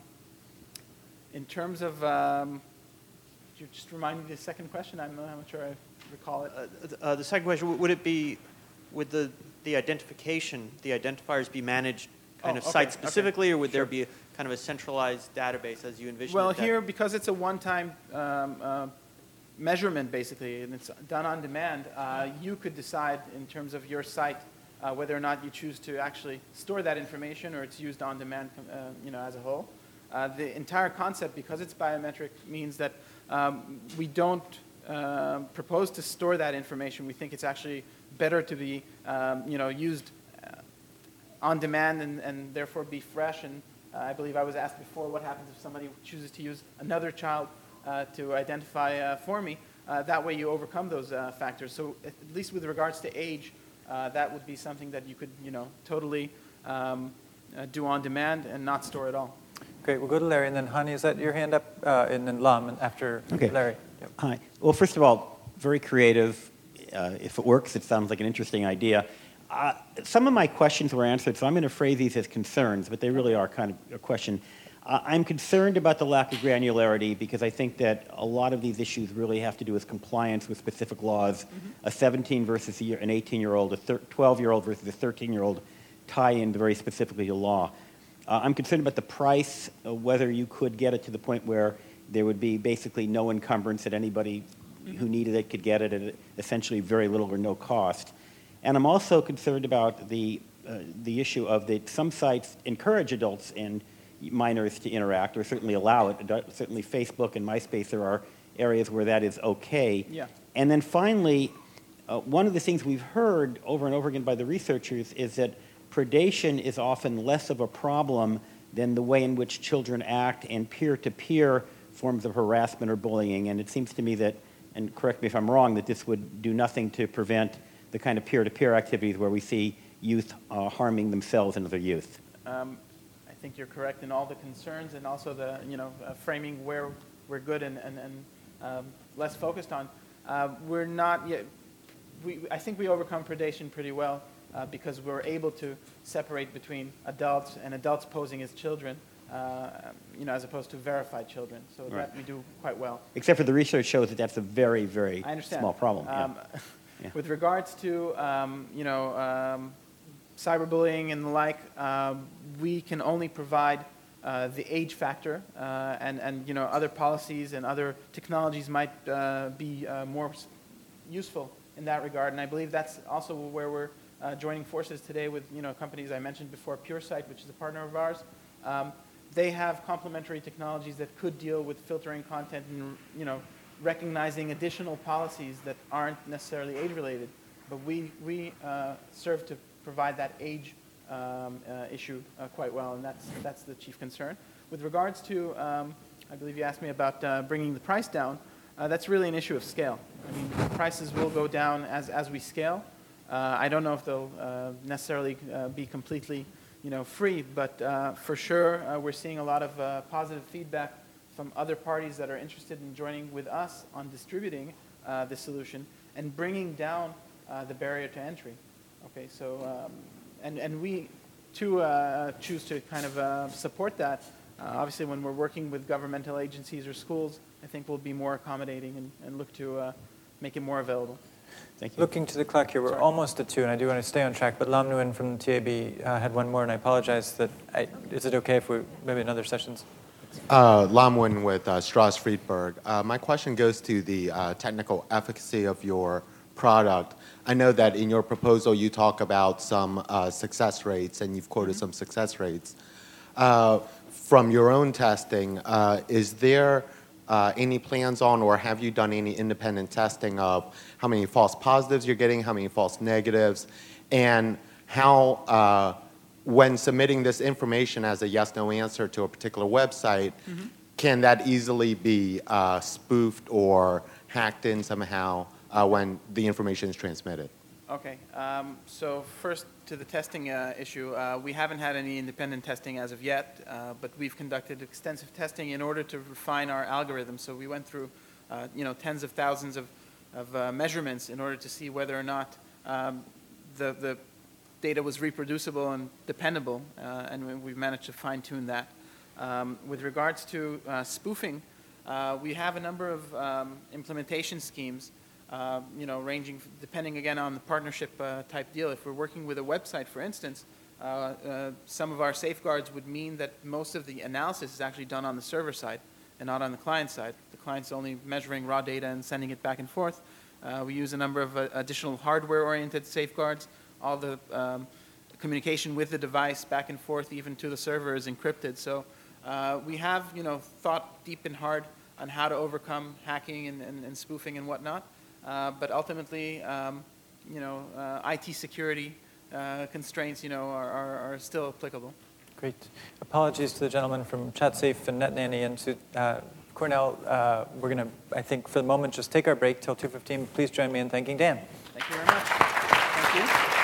V: in terms of, um, could you just remind me the second question? I'm not sure I recall it.
E: Uh, uh, the second question, w- would it be, would the, the identification, the identifiers be managed kind
V: Oh,
E: of
V: okay,
E: site
V: okay.
E: specifically, or would there
V: Sure.
E: be a, kind of a centralized database as you envision
V: Well,
E: it? that-
V: here, because it's a one-time um, uh, measurement, basically, and it's done on demand, uh, you could decide in terms of your site uh, whether or not you choose to actually store that information or it's used on demand, uh, you know, as a whole. Uh, the entire concept, because it's biometric, means that um, we don't uh, propose to store that information. We think it's actually better to be, um, you know, used uh, on demand and, and therefore be fresh. And uh, I believe I was asked before, what happens if somebody chooses to use another child uh, to identify uh, for me? Uh, that way you overcome those uh, factors. So at least with regards to age, uh, that would be something that you could, you know, totally um, uh, do on demand and not store at all.
B: Great. We'll go to Larry, and then Hani, is that your hand up? Uh, and then Lam, and after
F: Okay.
B: Larry. Yep.
F: Hi. Well, first of all, very creative. Uh, if it works, it sounds like an interesting idea. Uh, some of my questions were answered, so I'm going to phrase these as concerns, but they really are kind of a question. Uh, I'm concerned about the lack of granularity because I think that a lot of these issues really have to do with compliance with specific laws. Mm-hmm. A seventeen versus a year, an eighteen-year-old, a twelve-year-old versus a thirteen-year-old tie in very specifically to law. Uh, I'm concerned about the price, uh, whether you could get it to the point where there would be basically no encumbrance, that anybody who needed it could get it at essentially very little or no cost. And I'm also concerned about the, uh, the issue of that some sites encourage adults and minors to interact, or certainly allow it. Certainly Facebook and MySpace, there are areas where that is okay.
V: Yeah.
F: And then finally, uh, one of the things we've heard over and over again by the researchers is that predation is often less of a problem than the way in which children act and peer-to-peer forms of harassment or bullying. And it seems to me that, and correct me if I'm wrong, that this would do nothing to prevent the kind of peer-to-peer activities where we see youth uh, harming themselves and other youth.
V: Um, I think you're correct in all the concerns and also the, you know, uh, framing where we're good and, and, and um, less focused on. Uh, we're not yet, we, I think we overcome predation pretty well. Uh, because we're able to separate between adults and adults posing as children, uh, you know, as opposed to verified children. So
F: Right.
V: that we do quite well.
F: Except for the research shows that that's a very, very
V: I understand.
F: small problem. Yeah.
V: Um,
F: Yeah.
V: With regards to, um, you know, um, cyberbullying and the like, um, we can only provide uh, the age factor, uh, and, and, you know, other policies and other technologies might uh, be uh, more useful in that regard. And I believe that's also where we're Uh, joining forces today with, you know, companies I mentioned before, PureSight, which is a partner of ours. Um, they have complementary technologies that could deal with filtering content and, you know, recognizing additional policies that aren't necessarily age-related. But we, we uh, serve to provide that age um, uh, issue uh, quite well, and that's, that's the chief concern. With regards to, um, I believe you asked me about uh, bringing the price down, uh, that's really an issue of scale. I mean, prices will go down as, as we scale. Uh, I don't know if they'll uh, necessarily uh, be completely, you know, free, but uh, for sure uh, we're seeing a lot of uh, positive feedback from other parties that are interested in joining with us on distributing uh, the solution and bringing down uh, the barrier to entry. Okay, so um, and and we too uh, choose to kind of uh, support that. Uh, obviously, when we're working with governmental agencies or schools, I think we'll be more accommodating and, and look to uh, make it more available.
F: Thank you.
B: Looking to the clock here, we're
V: Sorry.
B: almost at two, and I do want to stay on track, but Lam Nguyen from the T A B uh, had one more, and I apologize that I, is it okay if we, maybe in other sessions?
H: Uh, Lam Nguyen with uh, Strauss Friedberg. Uh, my question goes to the uh, technical efficacy of your product. I know that in your proposal you talk about some uh, success rates, and you've quoted some success rates. Uh, from your own testing, uh, is there Uh, any plans on, or have you done any independent testing of how many false positives you're getting, how many false negatives, and how, uh, when submitting this information as a yes-no answer to a particular website, mm-hmm. can that easily be uh, spoofed or hacked in somehow uh, when the information is transmitted?
V: Okay, um, so first to the testing uh, issue, uh, we haven't had any independent testing as of yet, uh, but we've conducted extensive testing in order to refine our algorithm. So we went through, uh, you know, tens of thousands of, of uh, measurements in order to see whether or not um, the, the data was reproducible and dependable, uh, and we've managed to fine-tune that. Um, with regards to uh, spoofing, uh, we have a number of um, implementation schemes. Uh, you know, ranging, depending again on the partnership uh, type deal. If we're working with a website, for instance, uh, uh, some of our safeguards would mean that most of the analysis is actually done on the server side and not on the client side. The client's only measuring raw data and sending it back and forth. Uh, we use a number of uh, additional hardware-oriented safeguards all the um, communication with the device back and forth, even to the server, is encrypted. So uh, we have, you know, thought deep and hard on how to overcome hacking and, and, and spoofing and whatnot. Uh, but ultimately, um, you know, uh, I T security uh, constraints, you know, are, are, are still applicable.
B: Great. Apologies to the gentleman from ChatSafe and NetNanny, and to uh, Cornell. Uh, we're going to, I think, for the moment, just take our break till two fifteen. Please join me in thanking Dan.
V: Thank you very much. Thank you.